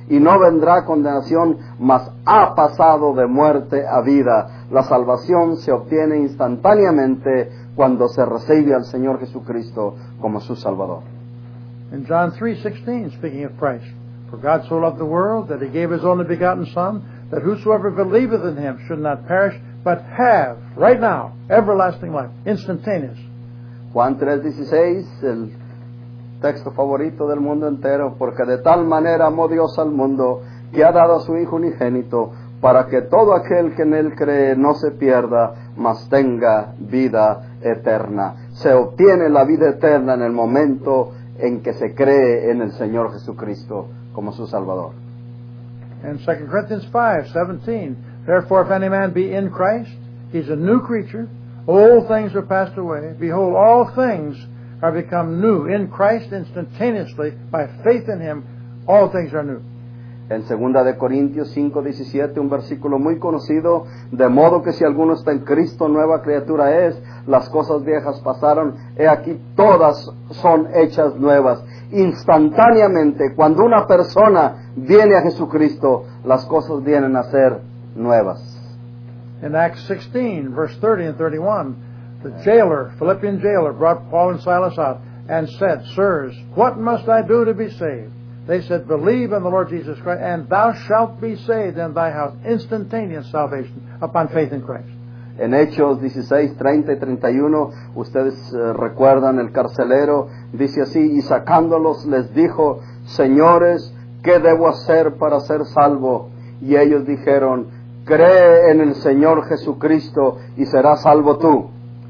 Speaker 2: y no vendrá condenación, mas ha pasado de muerte a vida. La salvación se obtiene instantáneamente cuando se recibe al Señor Jesucristo como su Salvador.
Speaker 1: In John 3:16, speaking of Christ, for God so loved the world that he gave his only begotten Son, that whosoever believeth in him should not perish, but have, right now, everlasting life, instantaneous.
Speaker 2: Juan 3:16, el texto favorito del mundo entero, porque de tal manera amó Dios al mundo, que ha dado a su Hijo unigénito, para que todo aquel que en él cree no se pierda, mas tenga vida eterna. Se obtiene la vida eterna en el momento en que se cree en el Señor Jesucristo como su Salvador.
Speaker 1: And 2 Corinthians 5:17, therefore if any man be in Christ, he's a new creature, old things are passed away, behold, all things are become new in Christ instantaneously, by faith in him, all things are new.
Speaker 2: En 2 de Corintios 5:17, un versículo muy conocido, de modo que si alguno está en Cristo, nueva criatura es, las cosas viejas pasaron, he aquí todas son hechas nuevas. Instantáneamente, cuando una persona viene a Jesucristo, las cosas vienen a ser nuevas.
Speaker 1: In Acts 16, verse 30 and 31, the jailer, Philippian jailer, brought Paul and Silas out and said, Sirs, what must I do to be saved? They said, believe in the Lord Jesus Christ, and thou shalt be saved in thy house. Instantaneous salvation upon faith in Christ.
Speaker 2: En Hechos 16, 30 y 31, ustedes recuerdan, el carcelero dice así, y sacándolos les dijo, señores, ¿qué debo hacer para ser salvo? Y ellos dijeron, cree en el Señor Jesucristo y serás salvo tú,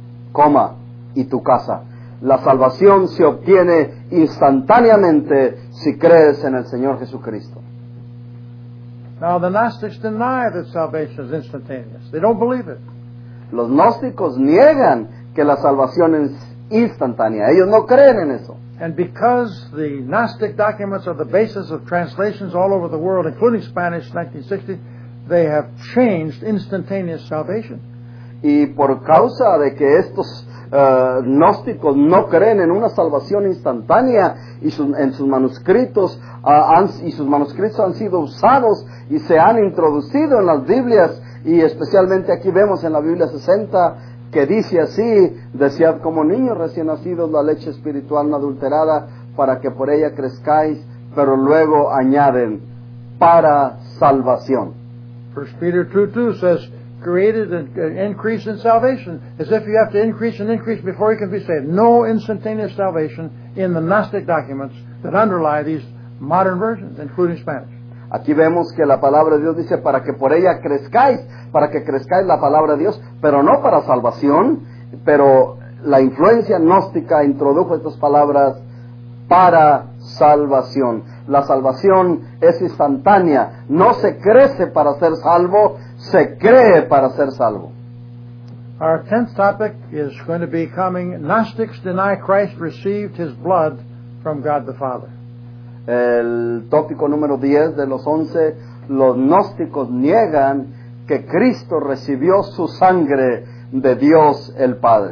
Speaker 2: y tu casa. La salvación se obtiene instantáneamente si crees en el Señor Jesucristo.
Speaker 1: Now the Gnostics deny that salvation is instantaneous. They don't believe it.
Speaker 2: Los gnósticos niegan que la salvación es instantánea. Ellos no creen en eso.
Speaker 1: And because the Gnostic documents are the basis of translations all over the world, including Spanish 1960, they have changed instantaneous salvation.
Speaker 2: Y por causa de que estos gnósticos no creen en una salvación instantánea y en sus manuscritos sus manuscritos han sido usados y se han introducido en las Biblias, y especialmente aquí vemos en la Biblia 60 que dice así, desead como niños recién nacidos la leche espiritual no adulterada para que por ella crezcáis, pero luego añaden para salvación.
Speaker 1: 1 Peter 2:2 says, created an increase in salvation, as if you have to increase and increase before you can be saved. No instantaneous salvation in the Gnostic documents that underlie these modern versions, including Spanish.
Speaker 2: Aquí vemos que la palabra de Dios dice para que por ella crezcáis, para que crezcáis la palabra de Dios, pero no para salvación. Pero la influencia gnóstica introdujo estas palabras para salvación. La salvación es instantánea, no se crece para ser salvo, se cree para ser salvo.
Speaker 1: Our 10th topic is going to be coming, Gnostics deny Christ received his blood from God the Father.
Speaker 2: El tópico número 10 de los 11, los gnósticos niegan que Cristo recibió su sangre de Dios el Padre.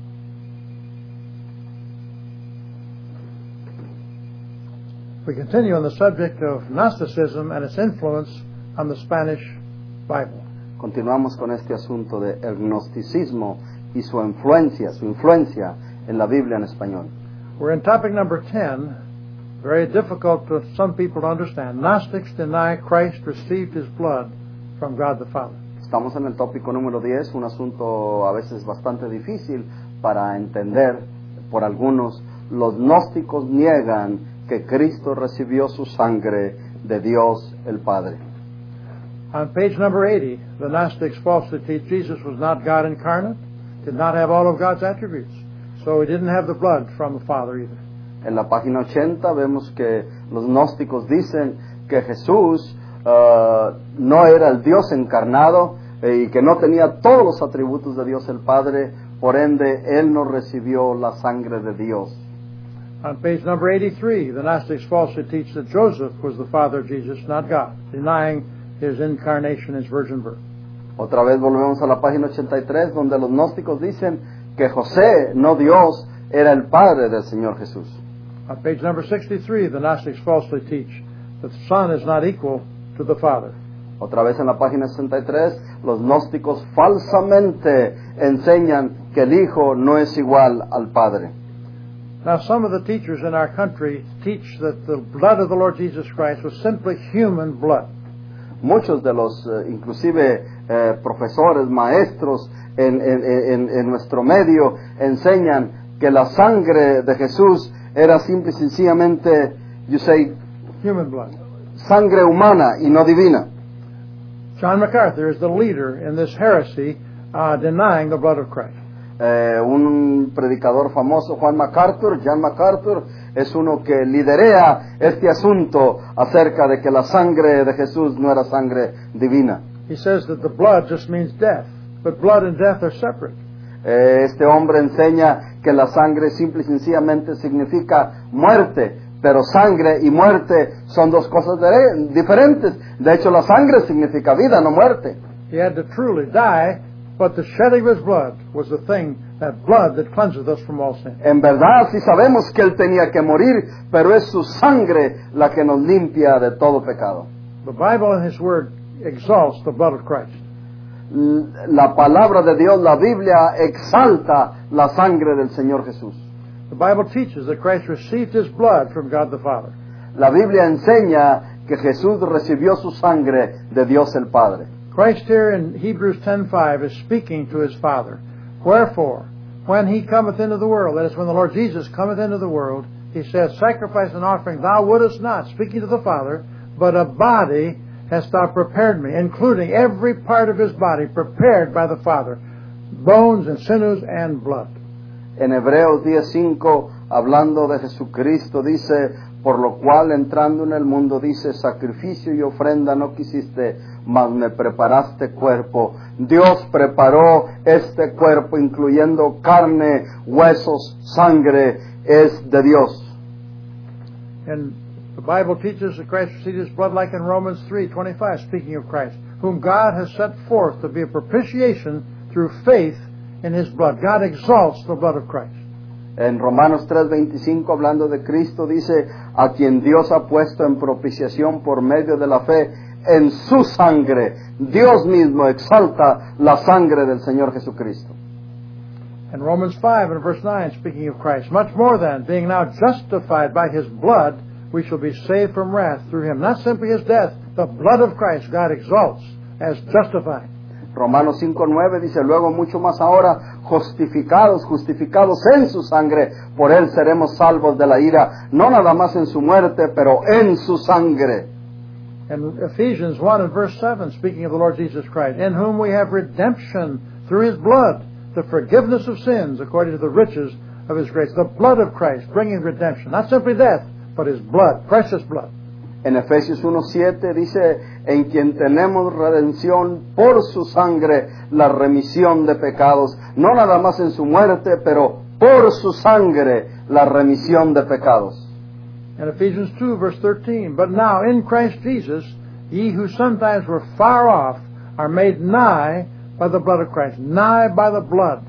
Speaker 1: We continue on the subject of Gnosticism and its influence on the Spanish Bible.
Speaker 2: Continuamos con este asunto de el gnosticismo y su influencia en la Biblia en español.
Speaker 1: We're in topic number 10. Very difficult for some people to understand. Gnostics deny Christ received his blood from God the Father.
Speaker 2: Estamos en el tópico número 10, un asunto a veces bastante difícil para entender por algunos. Los gnósticos niegan que Cristo recibió su sangre de Dios el Padre.
Speaker 1: On page number 80, the Gnostics falsely teach Jesus was not God incarnate, did not have all of God's attributes, so he didn't have the blood from the Father either.
Speaker 2: En la página 80 vemos que los gnósticos dicen que Jesús no era el Dios encarnado y que no tenía todos los atributos de Dios el Padre, por ende Él no recibió la sangre de Dios.
Speaker 1: On page number 83, the Gnostics falsely teach that Joseph was the father of Jesus, not God, denying his incarnation, his virgin birth.
Speaker 2: Otra vez volvemos a la página 83, donde los gnósticos dicen que José, no Dios, era el padre del Señor Jesús.
Speaker 1: On page number 63, the Gnostics falsely teach the Son is not equal to the Father.
Speaker 2: Otra vez en la página 63, los gnósticos falsamente enseñan que el Hijo no es igual al Padre.
Speaker 1: Now, some of the teachers in our country teach that the blood of the Lord Jesus Christ was simply human blood.
Speaker 2: Muchos de los, inclusive profesores, maestros en nuestro medio, enseñan que la sangre de Jesús era simple y sencillamente,
Speaker 1: Human blood.
Speaker 2: sangre humana y no divina.
Speaker 1: John MacArthur is the leader in this heresy, denying the blood of Christ.
Speaker 2: Un predicador famoso, John MacArthur, es uno que liderea este asunto acerca de que la sangre de Jesús no era sangre divina.
Speaker 1: He says that the blood just means death, but blood and death are separate.
Speaker 2: Este hombre enseña que la sangre simple y sencillamente significa muerte, pero sangre y muerte son dos cosas diferentes. De hecho, la sangre significa vida, no muerte.
Speaker 1: He had to truly die, but the shedding of his blood was the thing, that blood that cleanses us from all sin.
Speaker 2: En verdad, sí sabemos que él tenía que morir, pero es su sangre la que nos limpia de todo pecado.
Speaker 1: The Bible and His Word exalts the blood of Christ.
Speaker 2: La palabra de Dios, la Biblia, exalta la sangre del Señor Jesús.
Speaker 1: The Bible teaches that Christ received His blood from God the Father.
Speaker 2: La Biblia enseña que Jesús recibió su sangre de Dios el Padre.
Speaker 1: Christ here in Hebrews 10:5 is speaking to His Father. Wherefore, when He cometh into the world, that is, when the Lord Jesus cometh into the world, He says, sacrifice and offering thou wouldest not, speaking to the Father, but a body hast thou prepared me, including every part of His body prepared by the Father, bones and sinews and blood.
Speaker 2: En Hebreos 10:5, hablando de Jesucristo, dice, por lo cual entrando en el mundo, dice, sacrificio y ofrenda no quisiste, mas me preparaste cuerpo. Dios preparó este cuerpo, incluyendo carne, huesos, sangre, es de Dios.
Speaker 1: And the Bible teaches that Christ received His blood like in Romans 3:25, speaking of Christ, whom God has set forth to be a propitiation through faith in His blood. God exalts the blood of Christ.
Speaker 2: En Romanos 3:25, hablando de Cristo, dice, a quien Dios ha puesto en propiciación por medio de la fe en su sangre. Dios mismo exalta la sangre del Señor Jesucristo.
Speaker 1: In Romans 5 and verse 9, speaking of Christ, much more than, being now justified by His blood, we shall be saved from wrath through Him. Not simply His death, the blood of Christ God exalts as justifying.
Speaker 2: Romanos 5:9 dice, luego mucho más ahora, justificados en su sangre, por Él seremos salvos de la ira, no nada más en su muerte, pero en su sangre.
Speaker 1: In Ephesians 1 and verse 7, speaking of the Lord Jesus Christ, in whom we have redemption through His blood, the forgiveness of sins according to the riches of His grace. The blood of Christ bringing redemption, not simply death, but His blood, precious blood.
Speaker 2: En Efesios 1:7 dice, en quien tenemos redención por su sangre, la remisión de pecados, no nada más en su muerte, pero por su sangre, la remisión de pecados.
Speaker 1: In Ephesians 2 verse 13, but now in Christ Jesus, ye who sometimes were far off, are made nigh by the blood of Christ, nigh by the blood.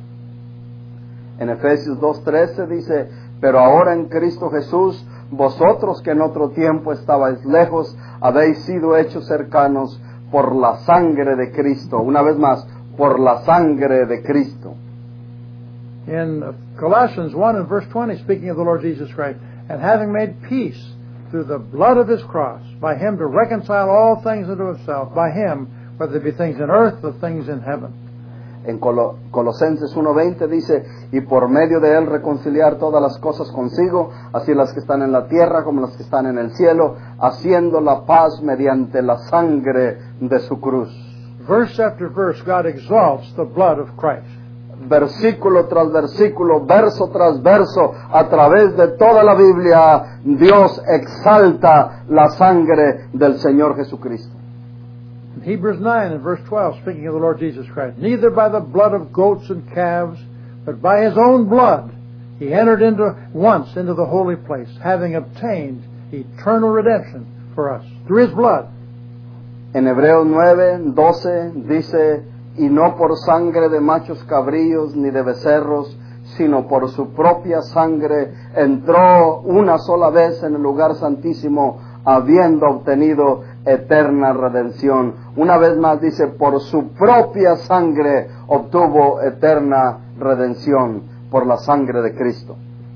Speaker 2: En Efesios 2:13 dice, pero ahora en Cristo Jesús, vosotros que en otro tiempo estabais lejos, habéis sido hechos cercanos por la sangre de Cristo. Una vez más, por la sangre de Cristo.
Speaker 1: In Colossians 1 and verse 20, speaking of the Lord Jesus Christ, and having made peace through the blood of His cross, by Him to reconcile all things unto Himself, by Him, whether it be things in earth or things in heaven.
Speaker 2: En Colosenses 1:20 dice, y por medio de Él reconciliar todas las cosas consigo, así las que están en la tierra como las que están en el cielo, haciendo la paz mediante la sangre de su cruz.
Speaker 1: Verse after verse, God exalts the blood of Christ.
Speaker 2: Versículo tras versículo, verso tras verso, a través de toda la Biblia, Dios exalta la sangre del Señor Jesucristo.
Speaker 1: In Hebrews 9 and verse 12, speaking of the Lord Jesus Christ, neither by the blood of goats and calves, but by His own blood, He entered once into the holy place, having obtained eternal redemption for us, through His blood.
Speaker 2: En Hebreos 9:12 dice, y no por sangre de machos cabríos ni de becerros, sino por su propia sangre entró una sola vez en el lugar santísimo, habiendo obtenido eterna redención. Una vez más dice, por su propia sangre obtuvo eterna redención, por la sangre de Cristo.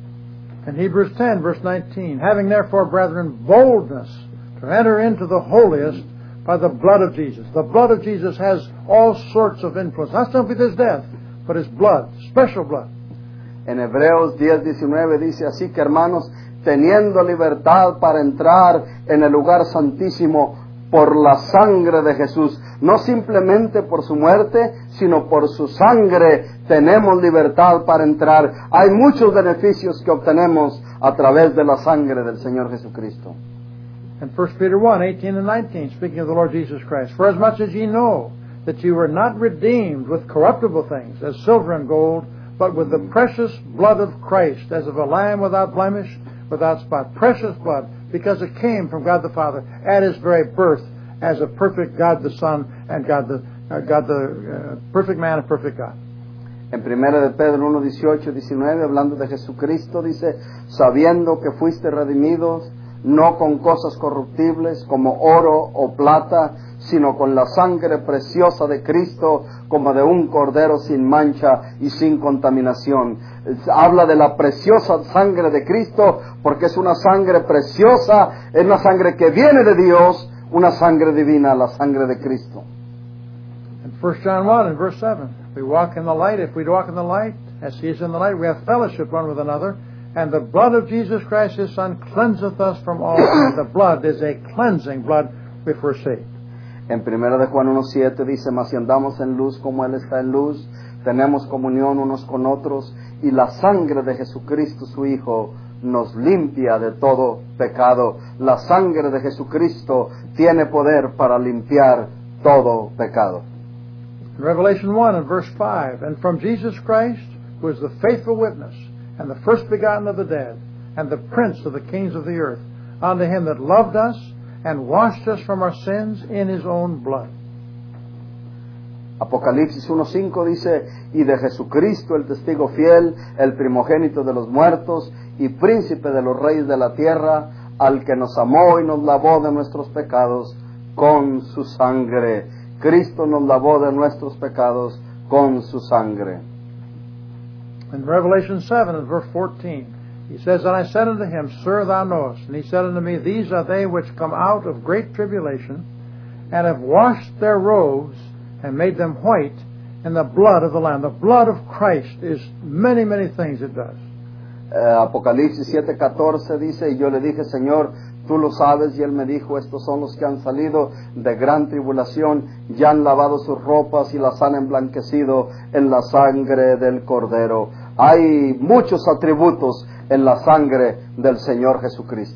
Speaker 1: In Hebrews 10, verse 19, having therefore, brethren, boldness to enter into the holiest by the blood of Jesus. The blood of Jesus has all sorts of influence, not simply his death, but his blood, special blood.
Speaker 2: En Hebreos 10:19 dice, así que hermanos, teniendo libertad para entrar en el lugar santísimo por la sangre de Jesús, no simplemente por su muerte, sino por su sangre tenemos libertad para entrar. Hay muchos beneficios que obtenemos a través de la sangre del Señor Jesucristo.
Speaker 1: In 1 Peter 1:18 and 19, speaking of the Lord Jesus Christ, for as much as ye know that you were not redeemed with corruptible things, as silver and gold, but with the precious blood of Christ, as of a lamb without blemish, without spot. Precious blood, because it came from God the Father at his very birth as a perfect God the Son and God the perfect man and perfect God.
Speaker 2: En 1 de Pedro 1:18-19, hablando de Jesucristo, dice, sabiendo que fuiste redimidos, no con cosas corruptibles como oro o plata, sino con la sangre preciosa de Cristo, como de un cordero sin mancha y sin contaminación. Habla de la preciosa sangre de Cristo, porque es una sangre preciosa, es una sangre que viene de Dios, una sangre divina, la sangre de Cristo.
Speaker 1: In 1 John 1 and verse 7, we walk in the light. If we walk in the light, as he is in the light, we have fellowship one with another. And the blood of Jesus Christ, his Son, cleanseth us from all sin. The blood is a cleansing blood if we're saved.
Speaker 2: En 1 de Juan 1:7 dice, mas si andamos en luz como Él está en luz, tenemos comunión unos con otros, y la sangre de Jesucristo su Hijo nos limpia de todo pecado. La sangre de Jesucristo tiene poder para limpiar todo pecado.
Speaker 1: In Revelation 1 and verse 5, and from Jesus Christ, who is the faithful witness, and the first begotten of the dead, and the prince of the kings of the earth, unto him that loved us, and washed us from our sins in his own blood.
Speaker 2: Apocalipsis 1:5 dice, y de Jesucristo el testigo fiel, el primogénito de los muertos, y príncipe de los reyes de la tierra, al que nos amó y nos lavó de nuestros pecados con su sangre. Cristo nos lavó de nuestros pecados con su sangre.
Speaker 1: In Revelation 7 and verse 14, he says, and I said unto him, Sir, thou knowest. And he said unto me, these are they which come out of great tribulation, and have washed their robes, and made them white in the blood of the Lamb. The blood of Christ is many, many things it does.
Speaker 2: Apocalipsis 7:14 dice, y yo le dije, Señor, tú lo sabes, y él me dijo, estos son los que han salido de gran tribulación, ya han lavado sus ropas y las han emblanquecido en la sangre del Cordero. Hay muchos atributos en la sangre del Señor Jesucristo.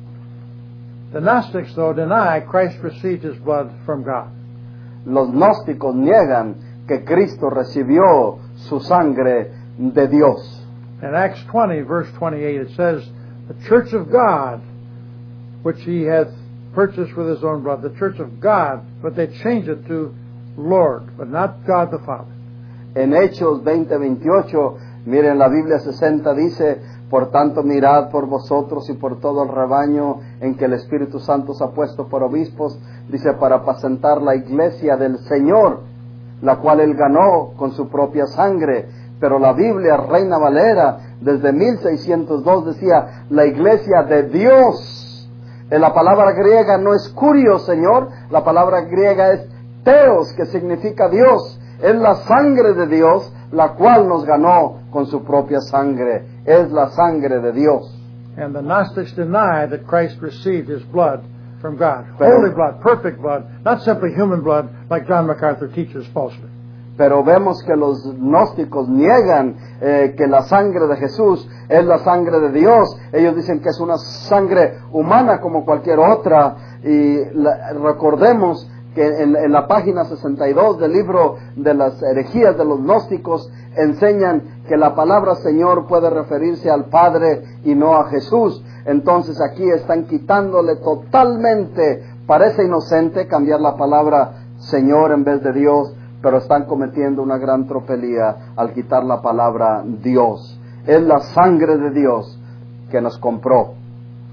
Speaker 1: The Gnostics, though, deny Christ received his blood from God.
Speaker 2: Los gnósticos niegan que Cristo recibió su sangre de Dios.
Speaker 1: In Acts 20, verse 28, it says, the church of God, which he hath purchased with his own blood, the church of God, but they change it to Lord, but not God the Father.
Speaker 2: En Hechos 20:28, miren, la Biblia 60 dice, por tanto mirad por vosotros y por todo el rebaño en que el Espíritu Santo os ha puesto por obispos, dice, para apacentar la iglesia del Señor, la cual él ganó con su propia sangre. Pero la Biblia, Reina Valera, desde 1602 decía, la iglesia de Dios. En la palabra griega no es curio, Señor, la palabra griega es teos, que significa Dios. Es la sangre de Dios, la cual nos ganó con su propia sangre. Es la sangre de Dios.
Speaker 1: And the Gnostics deny that Christ received his blood from God. Holy blood, perfect blood, not simply human blood, like John MacArthur teaches falsely.
Speaker 2: Pero vemos que los gnósticos niegan que la sangre de Jesús es la sangre de Dios. Ellos dicen que es una sangre humana como cualquier otra. Y recordemos que en la página 62 del libro de las herejías de los gnósticos enseñan que la palabra Señor puede referirse al Padre y no a Jesús. Entonces aquí están quitándole totalmente, parece inocente cambiar la palabra Señor en vez de Dios, pero están cometiendo una gran tropelía al quitar la palabra Dios. Es la sangre de Dios que nos compró.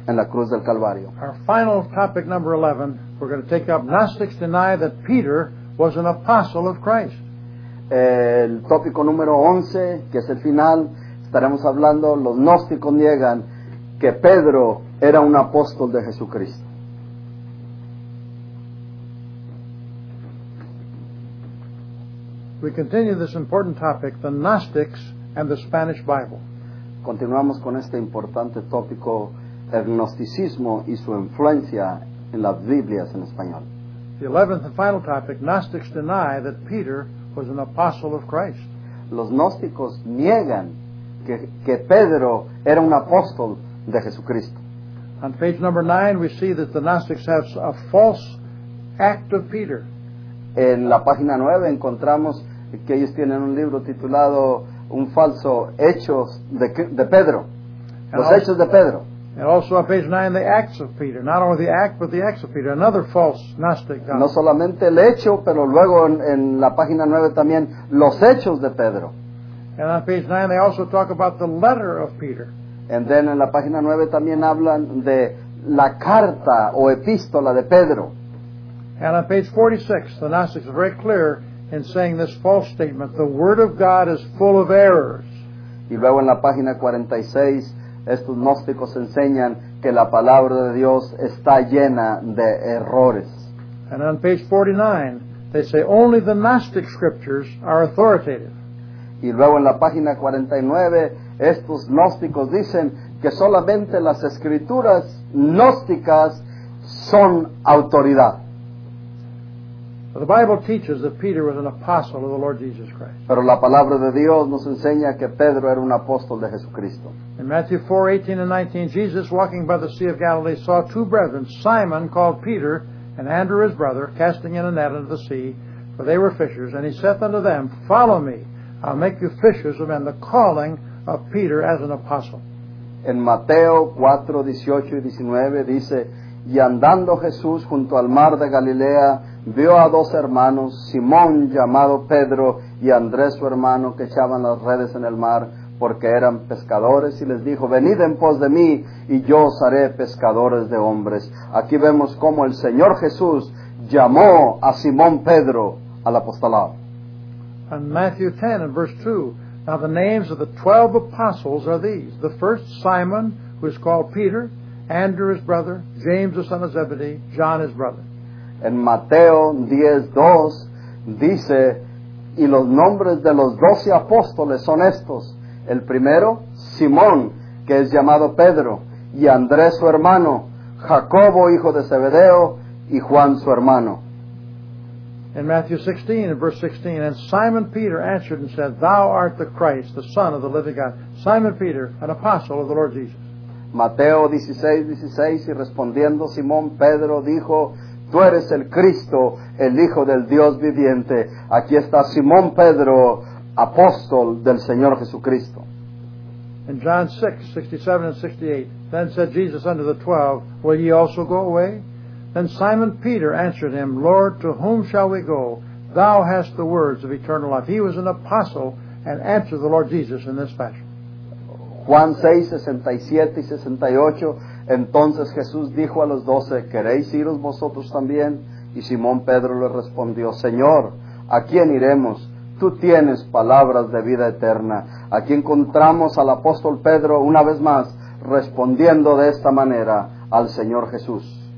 Speaker 2: en la cruz del Calvario.
Speaker 1: Our final topic, number 11, we're going to take up Gnostics deny that Peter was an apostle of Christ.
Speaker 2: El tópico número 11, que es el final, estaremos hablando, los gnósticos niegan que Pedro era un apóstol de Jesucristo.
Speaker 1: We continue this important topic, the Gnostics and the Spanish Bible.
Speaker 2: Continuamos con este importante tópico, el gnosticismo y su influencia en las Biblias en español.
Speaker 1: The 11th and final topic, Gnostics deny that Peter was an apostle of Christ.
Speaker 2: Los gnósticos niegan que Pedro era un apóstol de Jesucristo.
Speaker 1: On page number 9, we see that the Gnostics have a false act of Peter.
Speaker 2: En la página 9 encontramos que ellos tienen un libro titulado Un falso hechos de Pedro. Los hechos de Pedro.
Speaker 1: And also on page 9, the Acts of Peter. Not only the act, but the Acts of Peter. Another false Gnostic gospel.
Speaker 2: No solamente el hecho, pero luego en la página 9 también los hechos de Pedro.
Speaker 1: And on page 9, they also talk about the letter of Peter.
Speaker 2: And then en la página 9 también hablan de la carta o epístola de Pedro.
Speaker 1: And on page 46, the Gnostics are very clear in saying this false statement, the Word of God is full of errors.
Speaker 2: Y luego en la página 46, estos gnósticos enseñan que la palabra de Dios está llena de errores.
Speaker 1: And on page 49, they say only the Gnostic scriptures are authoritative.
Speaker 2: Y luego en la página 49, estos gnósticos dicen que solamente las escrituras gnósticas son autoridad.
Speaker 1: The Bible teaches that Peter was an apostle of the Lord Jesus Christ.
Speaker 2: Pero la palabra de Dios nos enseña que Pedro era un apóstol de Jesucristo.
Speaker 1: In Matthew 4:18 and 19, Jesus, walking by the Sea of Galilee, saw two brethren, Simon, called Peter, and Andrew his brother, casting in a net into the sea, for they were fishers. And he saith unto them, Follow me, I'll make you fishers of men. The calling of Peter as an apostle.
Speaker 2: En Mateo 4:18 y 19 dice, y andando Jesús junto al mar de Galilea, vio a dos hermanos, Simón llamado Pedro y Andrés su hermano, que echaban las redes en el mar, porque eran pescadores, y les dijo, venid en pos de mí, y yo os haré pescadores de hombres. Aquí vemos cómo el Señor Jesús llamó a Simón Pedro al apostolado.
Speaker 1: And Matthew 10 and verse 2, now the names of the 12 apostles are these. The first, Simon, who is called Peter, Andrew his brother, James the son of Zebedee, John his brother.
Speaker 2: En Mateo 10:2 dice, y los nombres de los 12 apóstoles son estos. El primero, Simón, que es llamado Pedro, y Andrés su hermano, Jacobo hijo de Zebedeo, y Juan su hermano.
Speaker 1: In Matthew 16 and verse 16, and Simon Peter answered and said, Thou art the Christ, the Son of the living God. Simon Peter, an apostle of the Lord Jesus.
Speaker 2: Mateo 16:16, y respondiendo Simón Pedro dijo, tú eres el Cristo, el Hijo del Dios viviente. Aquí está Simón Pedro, apóstol del Señor Jesucristo.
Speaker 1: In John 6:67 and 68, then said Jesus unto the 12, Will ye also go away? Then Simon Peter answered him, Lord, to whom shall we go? Thou hast the words of eternal life. He was an apostle and answered the Lord Jesus in this fashion.
Speaker 2: Juan 6:67 y 68, entonces Jesús dijo a los 12, ¿queréis iros vosotros también? Y Simón Pedro le respondió, Señor, ¿a quién iremos? Tú tienes palabras de vida eterna. Aquí encontramos al apóstol Pedro una vez más respondiendo de esta manera al Señor Jesús.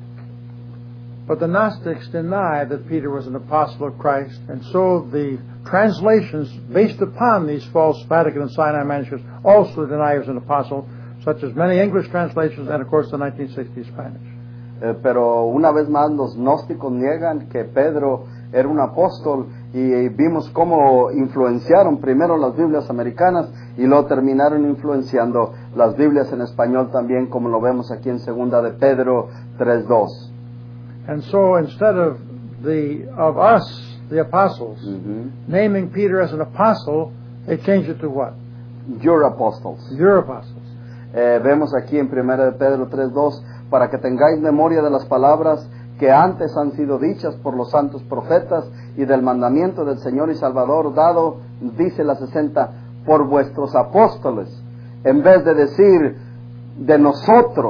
Speaker 1: But the Gnostics deny that Peter was an apostle of Christ, and so the translations based upon these false Vatican and Sinai manuscripts also deny he was an apostle, such as many English translations and, of course, the 1960 Spanish.
Speaker 2: Pero una vez más los gnósticos niegan que Pedro era un apóstol, y vimos cómo influenciaron primero las Biblias americanas y luego terminaron influenciando las Biblias en español también, como lo vemos aquí en segunda de Pedro 3:2.
Speaker 1: And so instead of us, the apostles, naming Peter as an apostle, they changed it to what?
Speaker 2: Your apostles.
Speaker 1: Your apostles.
Speaker 2: Vemos aquí en primera de Pedro 3:2, para que tengáis memoria de las palabras que antes han sido dichas por los santos profetas y del mandamiento del Señor y Salvador dado, dice la 60, por vuestros apóstoles, en vez de decir de nosotros,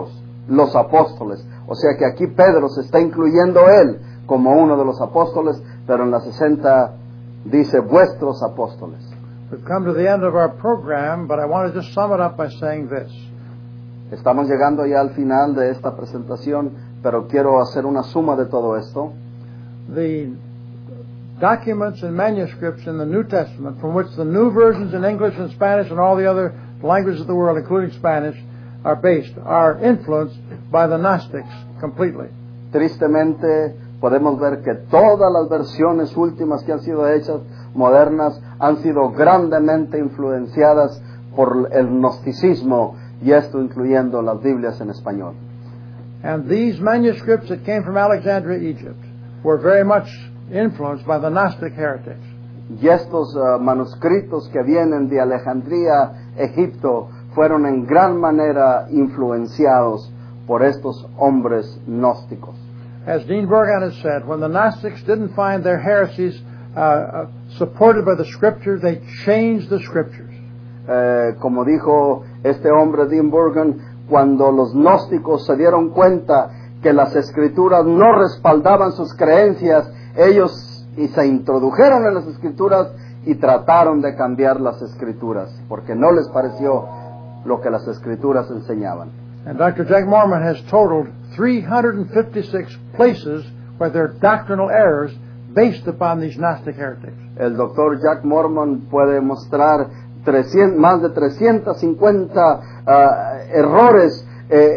Speaker 2: los apóstoles. O sea que aquí Pedro se está incluyendo él como uno de los apóstoles, pero en la 60 dice vuestros apóstoles.
Speaker 1: We've come to the end of our program, but I want to just sum it up by saying this.
Speaker 2: Estamos llegando ya al final de esta presentación, pero quiero hacer una suma de todo esto.
Speaker 1: The documents and manuscripts in the New Testament, from which the new versions in English and Spanish and all the other languages of the world, including Spanish, are based, are influenced by the Gnostics completely.
Speaker 2: Tristemente, podemos ver que todas las versiones últimas que han sido hechas, modernas, han sido grandemente influenciadas por el gnosticismo, y esto incluyendo las Biblias en español.
Speaker 1: And these manuscripts that came from Alexandria, Egypt, were very much influenced by the Gnostic heretics.
Speaker 2: Y estos manuscritos que vienen de Alejandría, Egipto, fueron en gran manera influenciados por estos hombres gnósticos.
Speaker 1: As Dean Burgon has said, when the Gnostics didn't find their heresies supported by the Scripture, they changed the Scriptures.
Speaker 2: Como dijo este hombre, Dean Burgon, cuando los gnósticos se dieron cuenta que las Escrituras no respaldaban sus creencias, ellos se introdujeron en las Escrituras y trataron de cambiar las Escrituras, porque no les pareció lo que las Escrituras enseñaban.
Speaker 1: And Dr. Jack Mormon has totaled 356 places where there are doctrinal errors based upon these Gnostic heretics.
Speaker 2: El doctor Jack Mormon puede mostrar más de 350 errores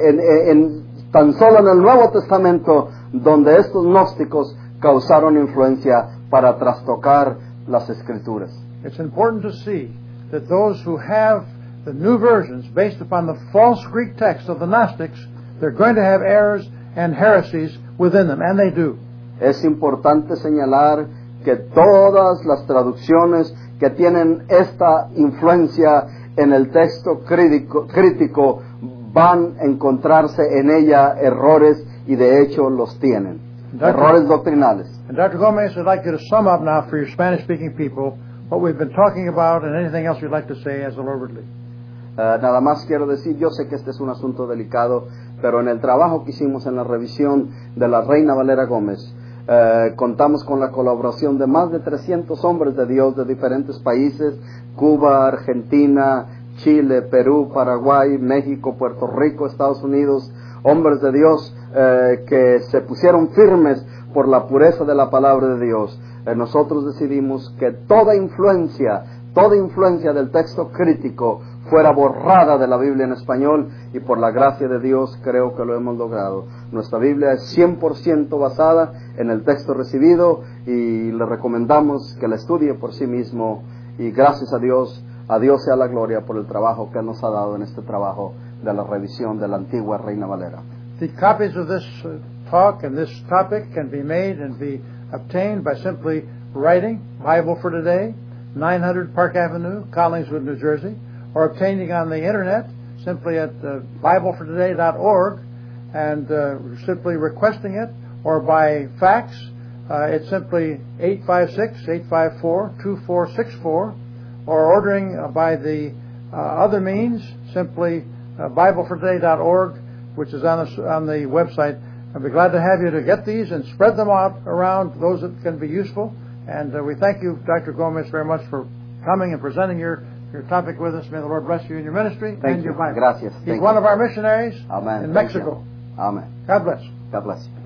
Speaker 2: tan solo en el Nuevo Testamento, donde estos gnósticos causaron influencia para trastocar las Escrituras.
Speaker 1: It's important to see that those who have the new versions based upon the false Greek text of the Gnostics, they're going to have errors and heresies within them, and they do.
Speaker 2: Es importante señalar que todas las traducciones que tienen esta influencia en el texto crítico van a encontrarse en ella errores, y de hecho los tienen. Errores doctrinales.
Speaker 1: And Dr. Gomez, I'd like you to sum up now for your Spanish-speaking people what we've been talking about and anything else you'd like to say as the Lord would lead.
Speaker 2: Nada más quiero decir, yo sé que este es un asunto delicado, pero en el trabajo que hicimos en la revisión de la Reina Valera Gómez, contamos con la colaboración de más de 300 hombres de Dios de diferentes países: Cuba, Argentina, Chile, Perú, Paraguay, México, Puerto Rico, Estados Unidos, hombres de Dios que se pusieron firmes por la pureza de la palabra de Dios. Nosotros decidimos que toda influencia del texto crítico fuera borrada de la Biblia en español, y por la gracia de Dios creo que lo hemos logrado. Nuestra Biblia es 100% basada en el texto recibido, y le recomendamos que la estudie por sí mismo, y gracias a Dios sea la gloria por el trabajo que nos ha dado en este trabajo de la revisión de la antigua Reina Valera.
Speaker 1: The copies of this talk and this topic can be made and be obtained by simply writing Bible for Today, 900 Park Avenue, Collingswood, New Jersey, or obtaining on the internet simply at biblefortoday.org and simply requesting it, or by fax. It's simply 856-854-2464, or ordering by the other means, simply biblefortoday.org, which is on the website. I'd be glad to have you to get these and spread them out around those that can be useful. And we thank you, Dr. Gomez, very much for coming and presenting your topic with us. May the Lord bless you in your ministry and your Bible.
Speaker 2: Gracias.
Speaker 1: He's one of our missionaries
Speaker 2: Amen.
Speaker 1: in Mexico.
Speaker 2: Amen.
Speaker 1: God bless.
Speaker 2: God bless you.